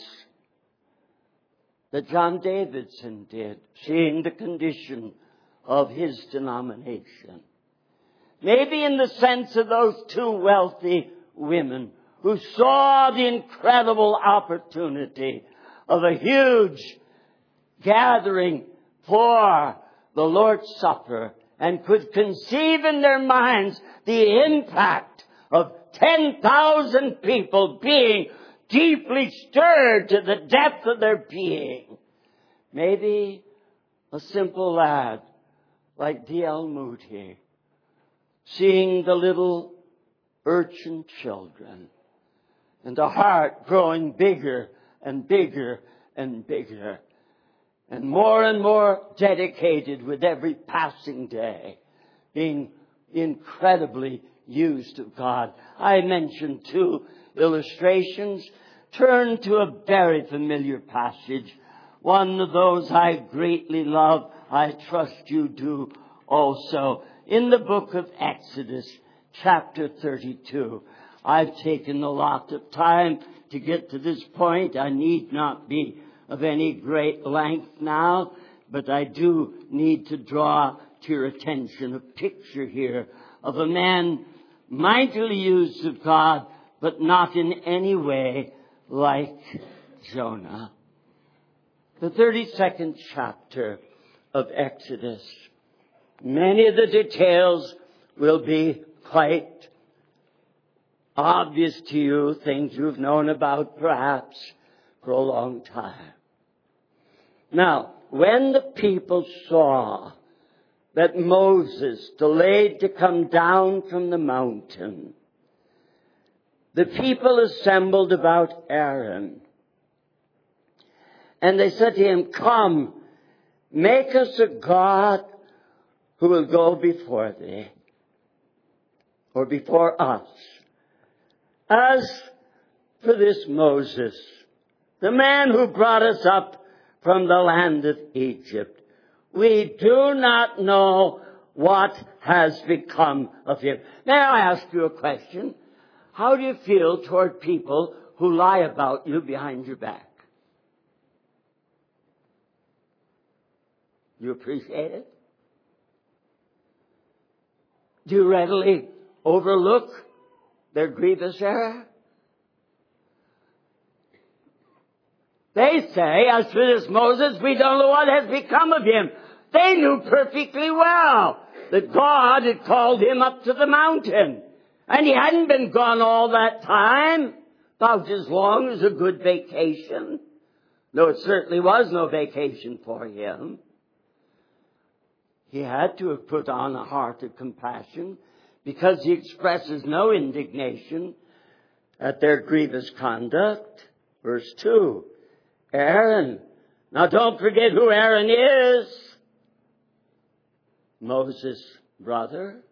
that John Davidson did, seeing the condition of his denomination. Maybe in the sense of those two wealthy women who saw the incredible opportunity of a huge gathering for the Lord's Supper and could conceive in their minds the impact of ten thousand people being deeply stirred to the depth of their being. Maybe a simple lad like D L Moody, seeing the little urchin children and the heart growing bigger and bigger and bigger and more and more dedicated with every passing day, being incredibly used of God. I mentioned two illustrations. Turn to a very familiar passage, one of those I greatly love. I trust you do also. In the book of Exodus, chapter thirty-two. I've taken a lot of time to get to this point. I need not be of any great length now, but I do need to draw to your attention a picture here of a man mightily used of God, but not in any way like Jonah. The thirty-second chapter of Exodus. Many of the details will be quite obvious to you, things you've known about perhaps for a long time. Now, when the people saw that Moses delayed to come down from the mountain, the people assembled about Aaron. And they said to him, "Come, make us a God who will go before thee," or before us. "As for this Moses, the man who brought us up from the land of Egypt, we do not know what has become of him." May I ask you a question? How do you feel toward people who lie about you behind your back? Do you appreciate it? Do you readily overlook their grievous error? They say, "As for this Moses, we don't know what has become of him." They knew perfectly well that God had called him up to the mountain. And he hadn't been gone all that time, about as long as a good vacation. Though it certainly was no vacation for him. He had to have put on a heart of compassion, because he expresses no indignation at their grievous conduct. Verse two, Aaron. Now don't forget who Aaron is. Moses' brother.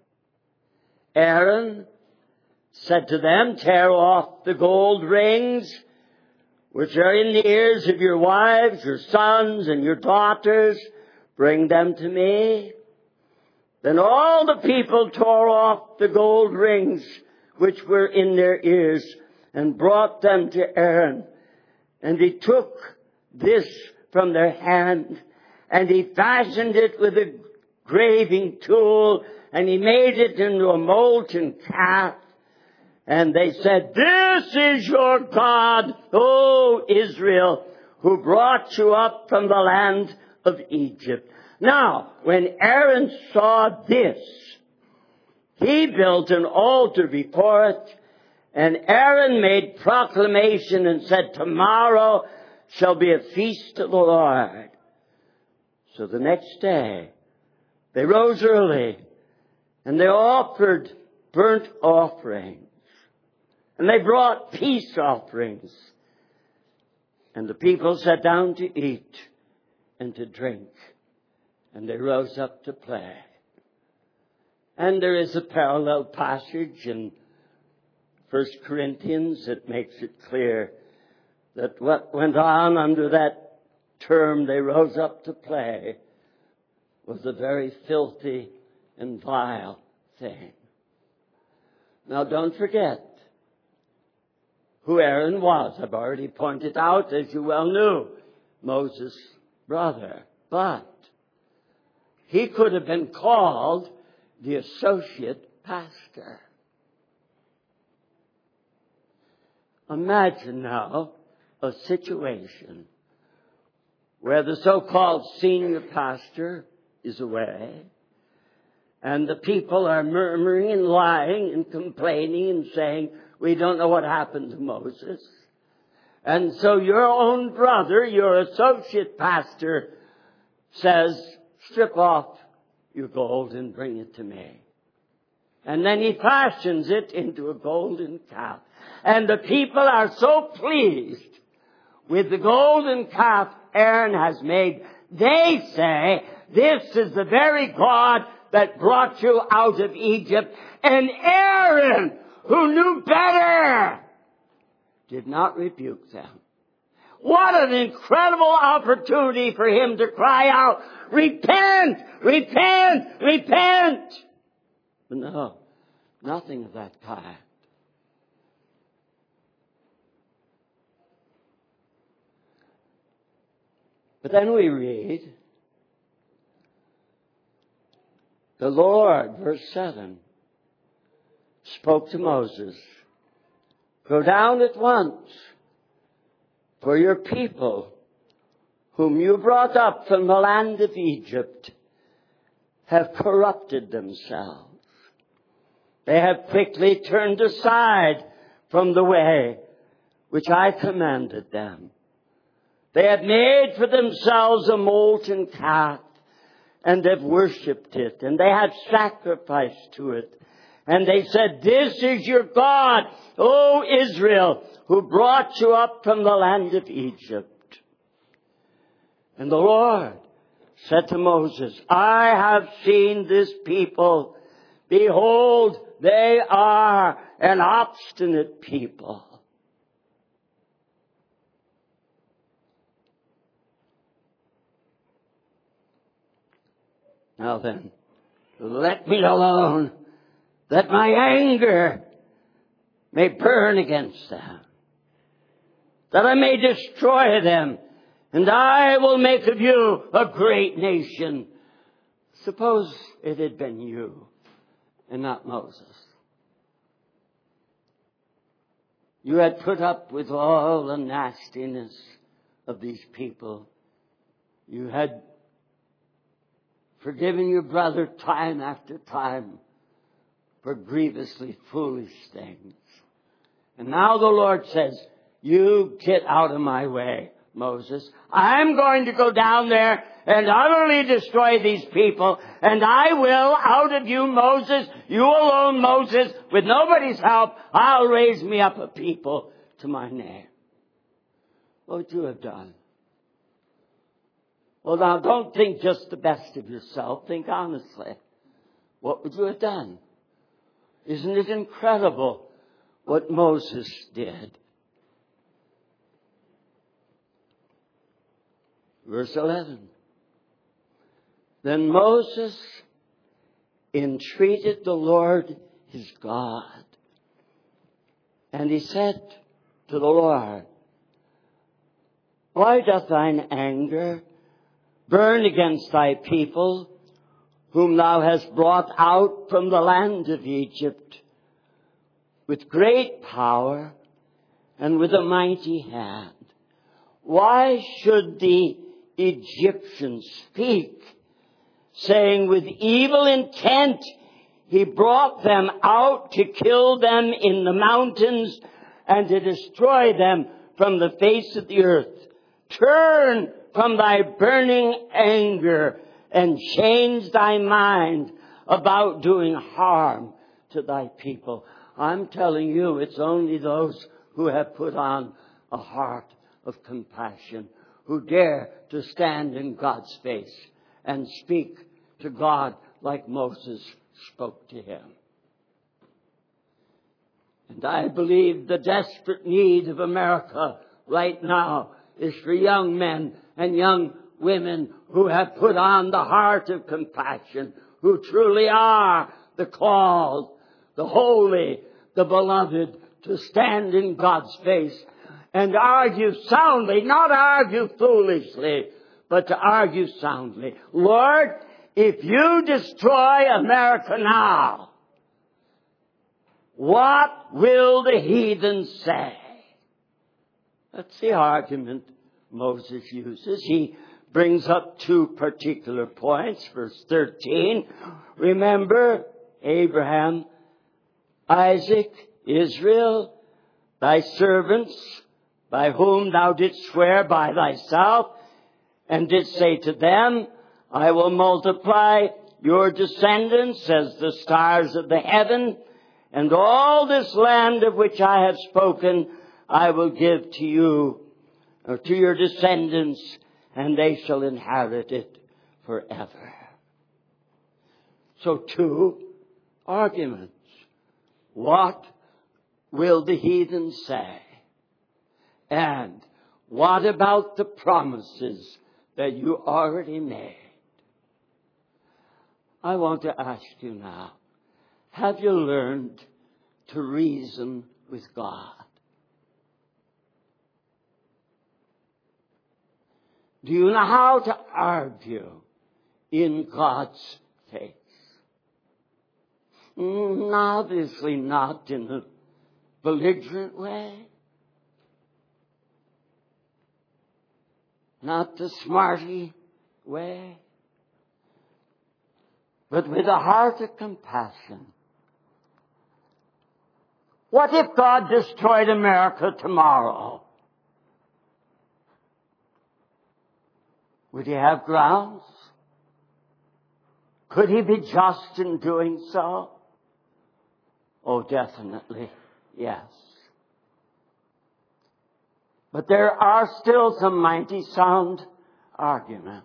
Aaron said to them, "Tear off the gold rings which are in the ears of your wives, your sons, and your daughters, bring them to me. Then all the people tore off the gold rings which were in their ears and brought them to Aaron. And he took this from their hand, and he fashioned it with a graving tool, and he made it into a molten calf. And they said, "This is your God, O Israel, who brought you up from the land of Egypt." Now, when Aaron saw this, he built an altar before it, and Aaron made proclamation and said, "Tomorrow shall be a feast to the Lord." So the next day, they rose early, and they offered burnt offerings, and they brought peace offerings. And the people sat down to eat and to drink, and they rose up to play. And there is a parallel passage in First Corinthians that makes it clear that what went on under that term, "they rose up to play," was a very filthy and vile thing. Now don't forget who Aaron was. I've already pointed out, as you well knew, Moses' brother. But he could have been called the associate pastor. Imagine now a situation where the so-called senior pastor is away, and the people are murmuring and lying and complaining and saying, "We don't know what happened to Moses." And so your own brother, your associate pastor, says, "Strip off your gold and bring it to me." And then he fashions it into a golden calf. And the people are so pleased with the golden calf Aaron has made, they say, "This is the very God that brought you out of Egypt." And Aaron, who knew better, did not rebuke them. What an incredible opportunity for him to cry out, "Repent! Repent! Repent!" But no, nothing of that kind. But then we read, the Lord, verse seven, spoke to Moses, "Go down at once, for your people, whom you brought up from the land of Egypt, have corrupted themselves. They have quickly turned aside from the way which I commanded them. They have made for themselves a molten calf, and have worshipped it, and they have sacrificed to it. And they said, 'This is your God, O Israel, who brought you up from the land of Egypt.' And the Lord said to Moses, 'I have seen this people. Behold, they are an obstinate people.'" Now then, let me alone, that my anger may burn against them, that I may destroy them, and I will make of you a great nation. Suppose it had been you and not Moses. You had put up with all the nastiness of these people. You had forgiven your brother time after time for grievously foolish things. And now the Lord says, "You get out of my way, Moses. I'm going to go down there and utterly destroy these people. And I will, out of you, Moses, you alone, Moses, with nobody's help, I'll raise me up a people to my name." What would you have done? Well, now, don't think just the best of yourself. Think honestly. What would you have done? Isn't it incredible what Moses did? Verse eleven. Then Moses entreated the Lord his God. And he said to the Lord, why doth thine anger burn against thy people, whom thou hast brought out from the land of Egypt with great power and with a mighty hand? Why should the Egyptians speak, saying, with evil intent he brought them out to kill them in the mountains and to destroy them from the face of the earth? Turn from thy burning anger and change thy mind about doing harm to thy people. I'm telling you, it's only those who have put on a heart of compassion, who dare to stand in God's face and speak to God like Moses spoke to him. And I believe the desperate need of America right now is for young men and young women who have put on the heart of compassion, who truly are the called, the holy, the beloved, to stand in God's face and argue soundly, not argue foolishly, but to argue soundly. Lord, if you destroy America now, what will the heathen say? That's the argument Moses uses. He brings up two particular points. Verse thirteen, remember Abraham, Isaac, Israel, thy servants, by whom thou didst swear by thyself, and didst say to them, I will multiply your descendants as the stars of the heaven, and all this land of which I have spoken I will give to you, or to your descendants, and they shall inherit it forever. So two arguments. What will the heathen say? And what about the promises that you already made? I want to ask you now, have you learned to reason with God? Do you know how to argue in God's face? Mm, obviously not in a belligerent way. Not the smarty way. But with a heart of compassion. What if God destroyed America tomorrow? Would he have grounds? Could he be just in doing so? Oh, definitely, yes. But there are still some mighty sound arguments.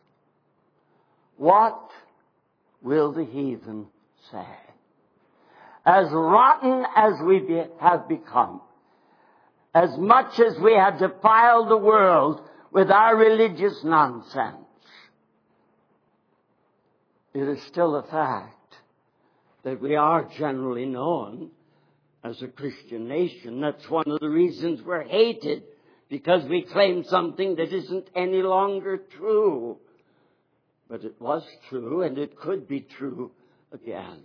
What will the heathen say? As rotten as we be, have become, as much as we have defiled the world with our religious nonsense, it is still a fact that we are generally known as a Christian nation. That's one of the reasons we're hated, because we claim something that isn't any longer true. But it was true, and it could be true again.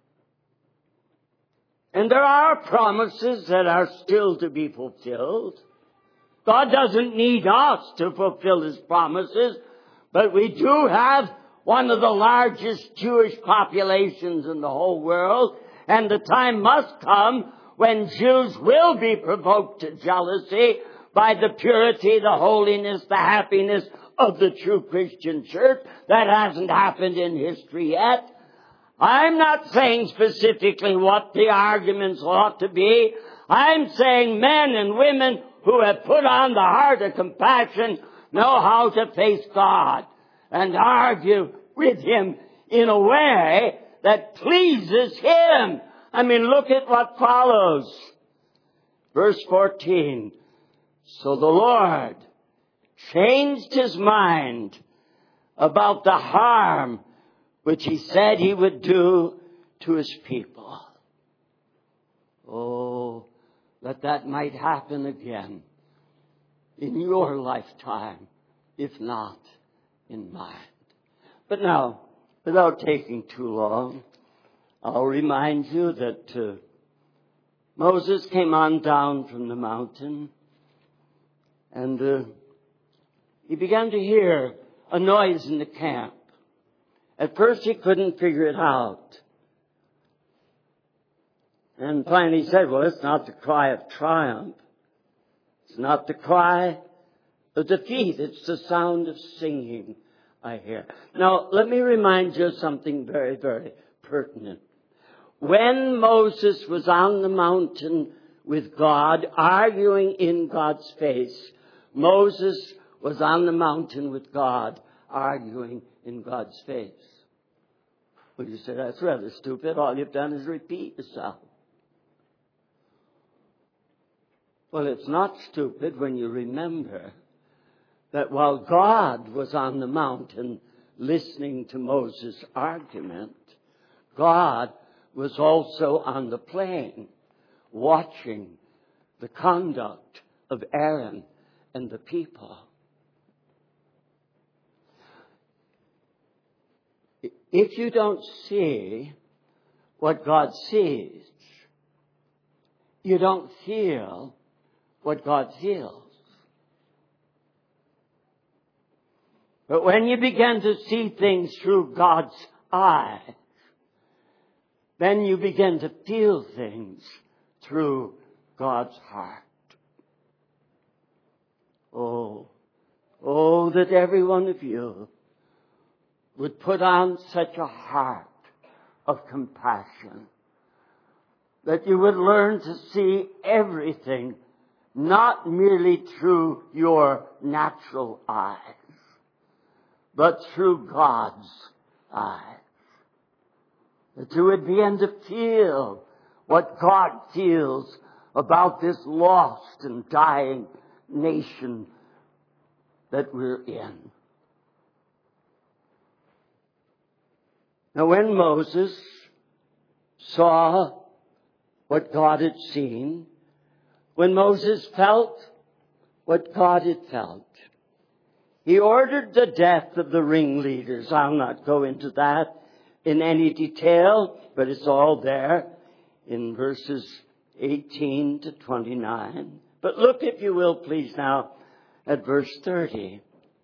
And there are promises that are still to be fulfilled. God doesn't need us to fulfill his promises, but we do have one of the largest Jewish populations in the whole world, and the time must come when Jews will be provoked to jealousy by the purity, the holiness, the happiness of the true Christian church. That hasn't happened in history yet. I'm not saying specifically what the arguments ought to be. I'm saying men and women who have put on the heart of compassion know how to face God and argue with him in a way that pleases him. I mean, look at what follows. Verse fourteen. So the Lord changed his mind about the harm which he said he would do to his people. Oh, that that might happen again in your lifetime, if not in mine. But now, without taking too long, I'll remind you that uh, Moses came on down from the mountain, and uh, he began to hear a noise in the camp. At first he couldn't figure it out. And finally he said, well, it's not the cry of triumph. It's not the cry of defeat. It's the sound of singing I hear. Now, let me remind you of something very, very pertinent. When Moses was on the mountain with God, arguing in God's face, Moses was on the mountain with God, arguing in God's face. Well, you say, that's rather stupid. All you've done is repeat yourself. Well, it's not stupid when you remember that while God was on the mountain listening to Moses' argument, God was also on the plain watching the conduct of Aaron and the people. If you don't see what God sees, you don't feel what God feels. But when you begin to see things through God's eye, then you begin to feel things through God's heart. Oh, oh, that every one of you would put on such a heart of compassion, that you would learn to see everything not merely through your natural eyes, but through God's eyes. That you would begin to feel what God feels about this lost and dying nation that we're in. Now, when Moses saw what God had seen, when Moses felt what God had felt, he ordered the death of the ringleaders. I'll not go into that in any detail, but it's all there in verses eighteen to twenty-nine. But look, if you will, please, now at verse thirty.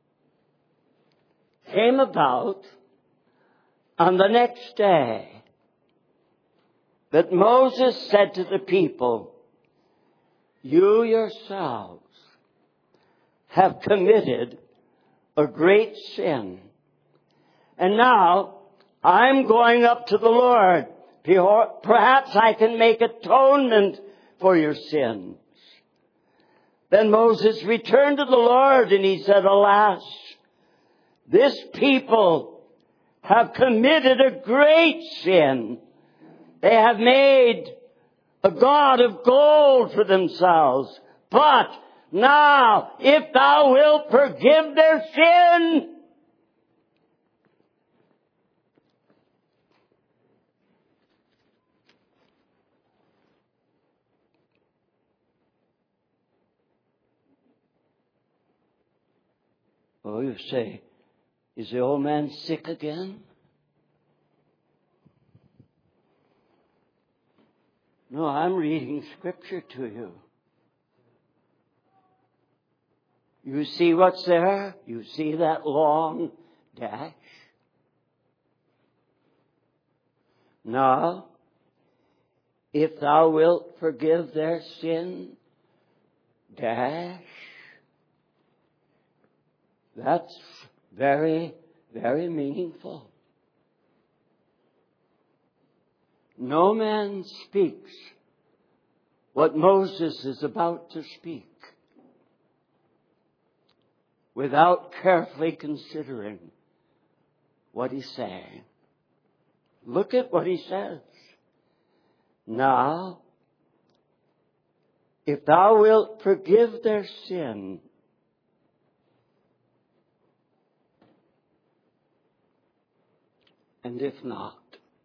Came about on the next day that Moses said to the people, you yourselves have committed a great sin. And now I'm going up to the Lord. Perhaps I can make atonement for your sins. Then Moses returned to the Lord and he said, alas, this people have committed a great sin. They have made a god of gold for themselves. But now, if thou wilt forgive their sin, oh, you say, is the old man sick again? No, I'm reading Scripture to you. You see what's there? You see that long dash? Now, if thou wilt forgive their sin, dash. That's very, very meaningful. No man speaks what Moses is about to speak without carefully considering what he's saying. Look at what he says. Now, if thou wilt forgive their sin, And if not,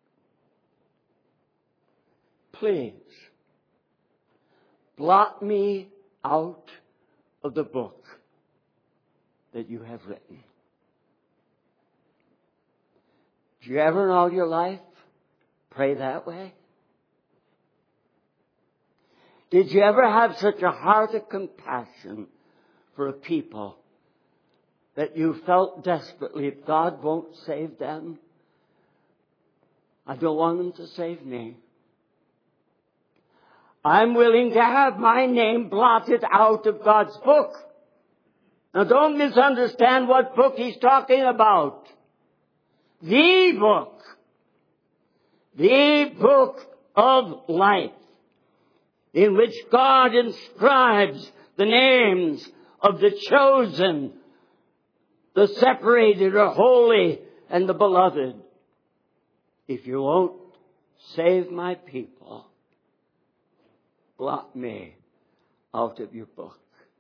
please blot me out of the book that you have written. Did you ever in all your life pray that way? Did you ever have such a heart of compassion for a people that you felt desperately, if God won't save them, I don't want them to save me. I'm willing to have my name blotted out of God's book. Now don't misunderstand what book he's talking about. The book. The book of life, in which God inscribes the names of the chosen, the separated or holy, and the beloved. If you won't save my people, blot me out of your book.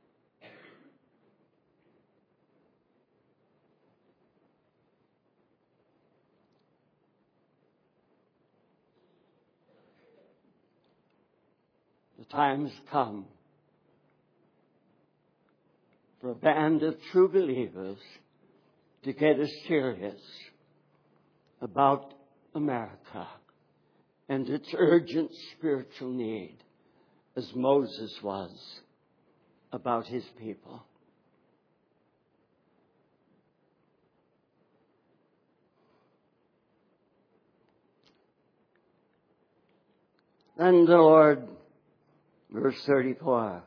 The time has come for a band of true believers to get as serious about America and its urgent spiritual need as Moses was about his people. Then the Lord, verse thirty-four,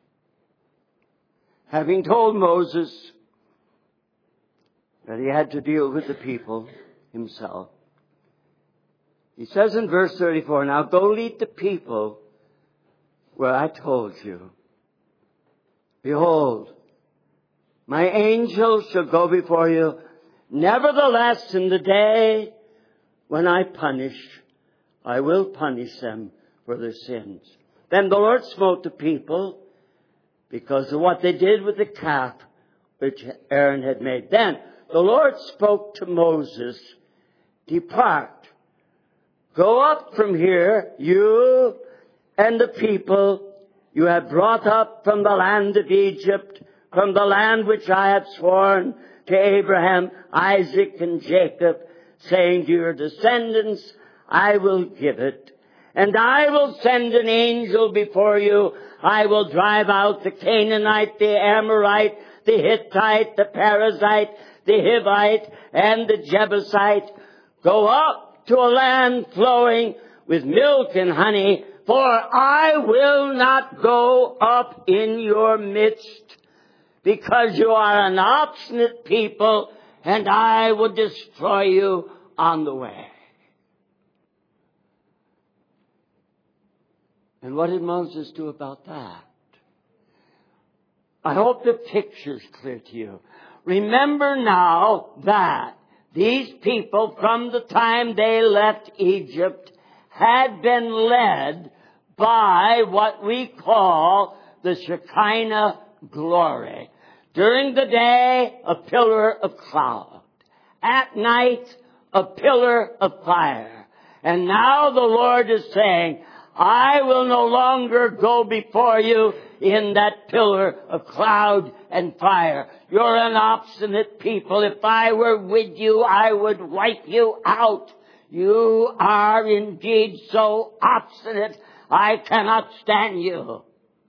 having told Moses that he had to deal with the people himself, he says in verse thirty-four, now go lead the people where I told you. Behold, my angel shall go before you. Nevertheless, in the day when I punish, I will punish them for their sins. Then the Lord smote the people because of what they did with the calf which Aaron had made. Then the Lord spoke to Moses, depart. Go up from here, you and the people you have brought up from the land of Egypt, from the land which I have sworn to Abraham, Isaac, and Jacob, saying to your descendants, I will give it. And I will send an angel before you. I will drive out the Canaanite, the Amorite, the Hittite, the Perizzite, the Hivite, and the Jebusite. Go up to a land flowing with milk and honey, for I will not go up in your midst, because you are an obstinate people, and I will destroy you on the way. And what did Moses do about that? I hope the picture's clear to you. Remember now that these people, from the time they left Egypt, had been led by what we call the Shekinah glory. During the day, a pillar of cloud. At night, a pillar of fire. And now the Lord is saying, I will no longer go before you in that pillar of cloud and fire. You're an obstinate people. If I were with you, I would wipe you out. You are indeed so obstinate, I cannot stand you.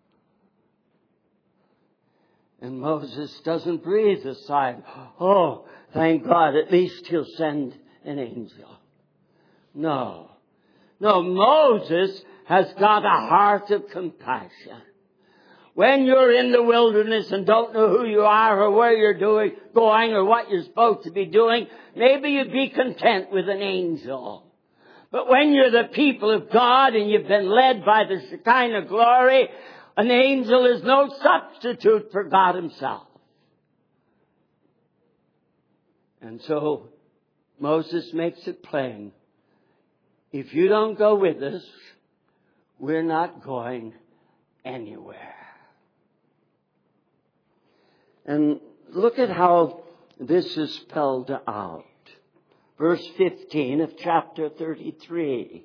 And Moses doesn't breathe a sigh. Oh, thank God, at least he'll send an angel. No. No, Moses has got a heart of compassion. When you're in the wilderness and don't know who you are or where you're doing, going or what you're supposed to be doing, maybe you'd be content with an angel. But when you're the people of God and you've been led by the Shekinah glory, an angel is no substitute for God himself. And so Moses makes it plain. If you don't go with us, we're not going anywhere. And look at how this is spelled out. verse fifteen of chapter thirty-three.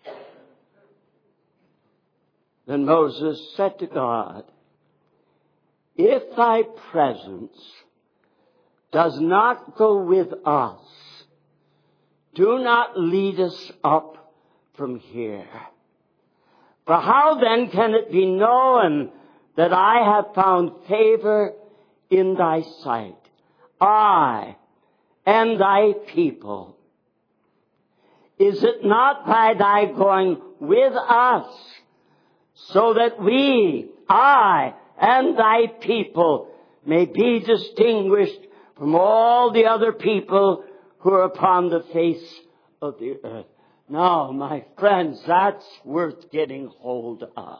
Then Moses said to God, if thy presence does not go with us, do not lead us up from here. For how then can it be known that I have found favor in thy sight, I and thy people? Is it not by thy going with us, so that we, I, and thy people may be distinguished from all the other people who are upon the face of the earth? Now, my friends, that's worth getting hold of.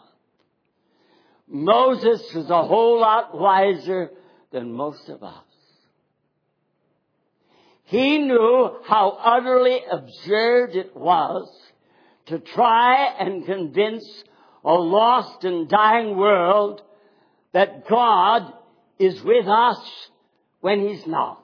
Moses is a whole lot wiser than most of us. He knew how utterly absurd it was to try and convince a lost and dying world that God is with us when He's not.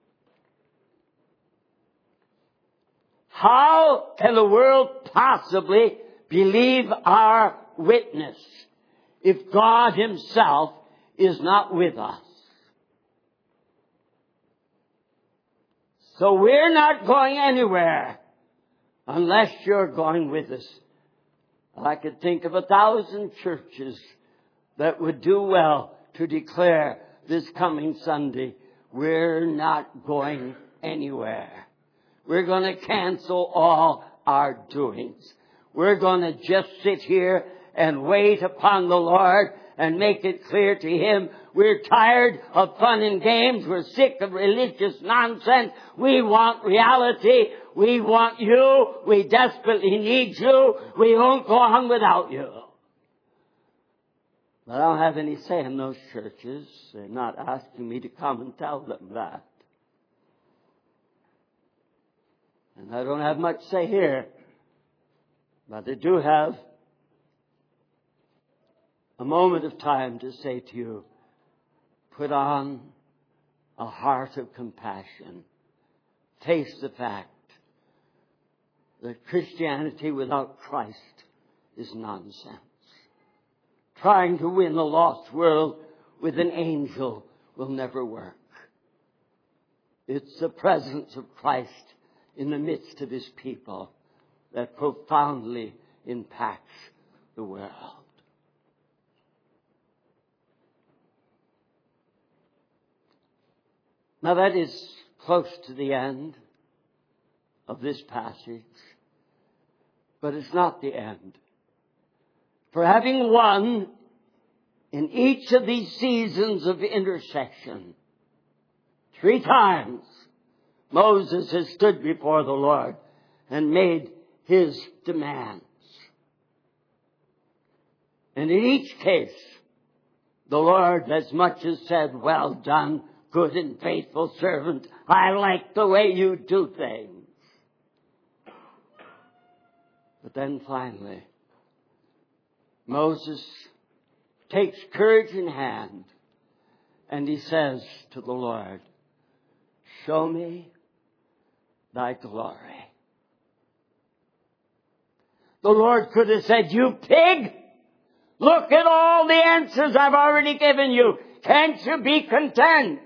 How can the world possibly believe our witness if God Himself is not with us? So we're not going anywhere unless you're going with us. I could think of a thousand churches that would do well to declare this coming Sunday, we're not going anywhere. We're going to cancel all our doings. We're going to just sit here and wait upon the Lord and make it clear to Him we're tired of fun and games. We're sick of religious nonsense. We want reality. We want you. We desperately need you. We won't go on without you. But I don't have any say in those churches. They're not asking me to come and tell them that. And I don't have much say here. But I do have a moment of time to say to you, put on a heart of compassion. Face the fact that Christianity without Christ is nonsense. Trying to win the lost world with an angel will never work. It's the presence of Christ in the midst of His people that profoundly impacts the world. Now that is close to the end of this passage, but it's not the end. For having won in each of these seasons of intercession, three times Moses has stood before the Lord and made his demands. And in each case, the Lord as much as said, well done, good and faithful servant. I like the way you do things. But then finally, Moses takes courage in hand and he says to the Lord, show me thy glory. The Lord could have said, you pig, look at all the answers I've already given you. Can't you be content?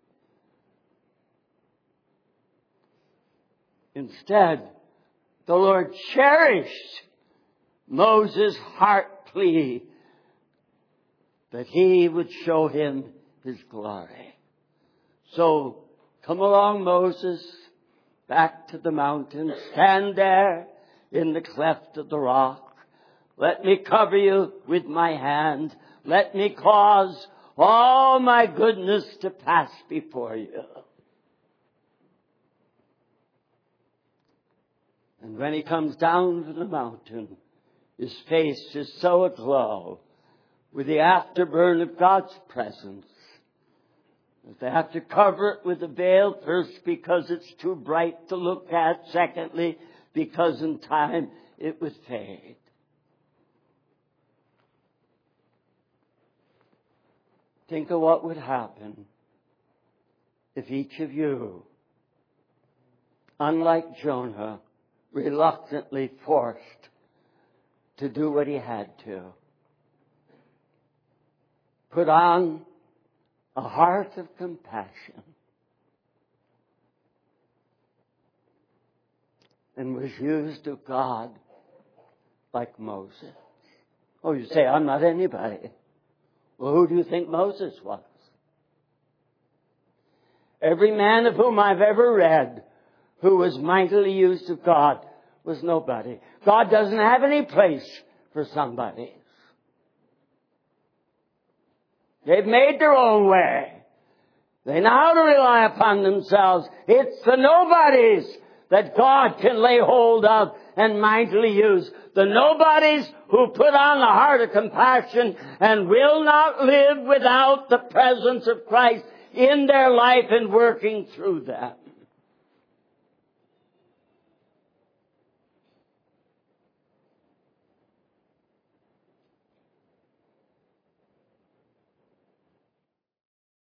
Instead, the Lord cherished Moses' heart plea that He would show him His glory. So, come along, Moses, back to the mountain. Stand there in the cleft of the rock. Let me cover you with my hand. Let me cause all my goodness to pass before you. And when he comes down from the mountain, his face is so aglow with the afterburn of God's presence that they have to cover it with a veil, first because it's too bright to look at, secondly because in time it would fade. Think of what would happen if each of you unlike Jonah, reluctantly forced to do what he had to. Put on a heart of compassion and was used of God like Moses. Oh, you say, I'm not anybody. Well, who do you think Moses was? Every man of whom I've ever read who was mightily used of God was nobody. God doesn't have any place for somebody. They've made their own way. They know how to rely upon themselves. It's the nobodies that God can lay hold of and mightily use. The nobodies who put on the heart of compassion and will not live without the presence of Christ in their life and working through them.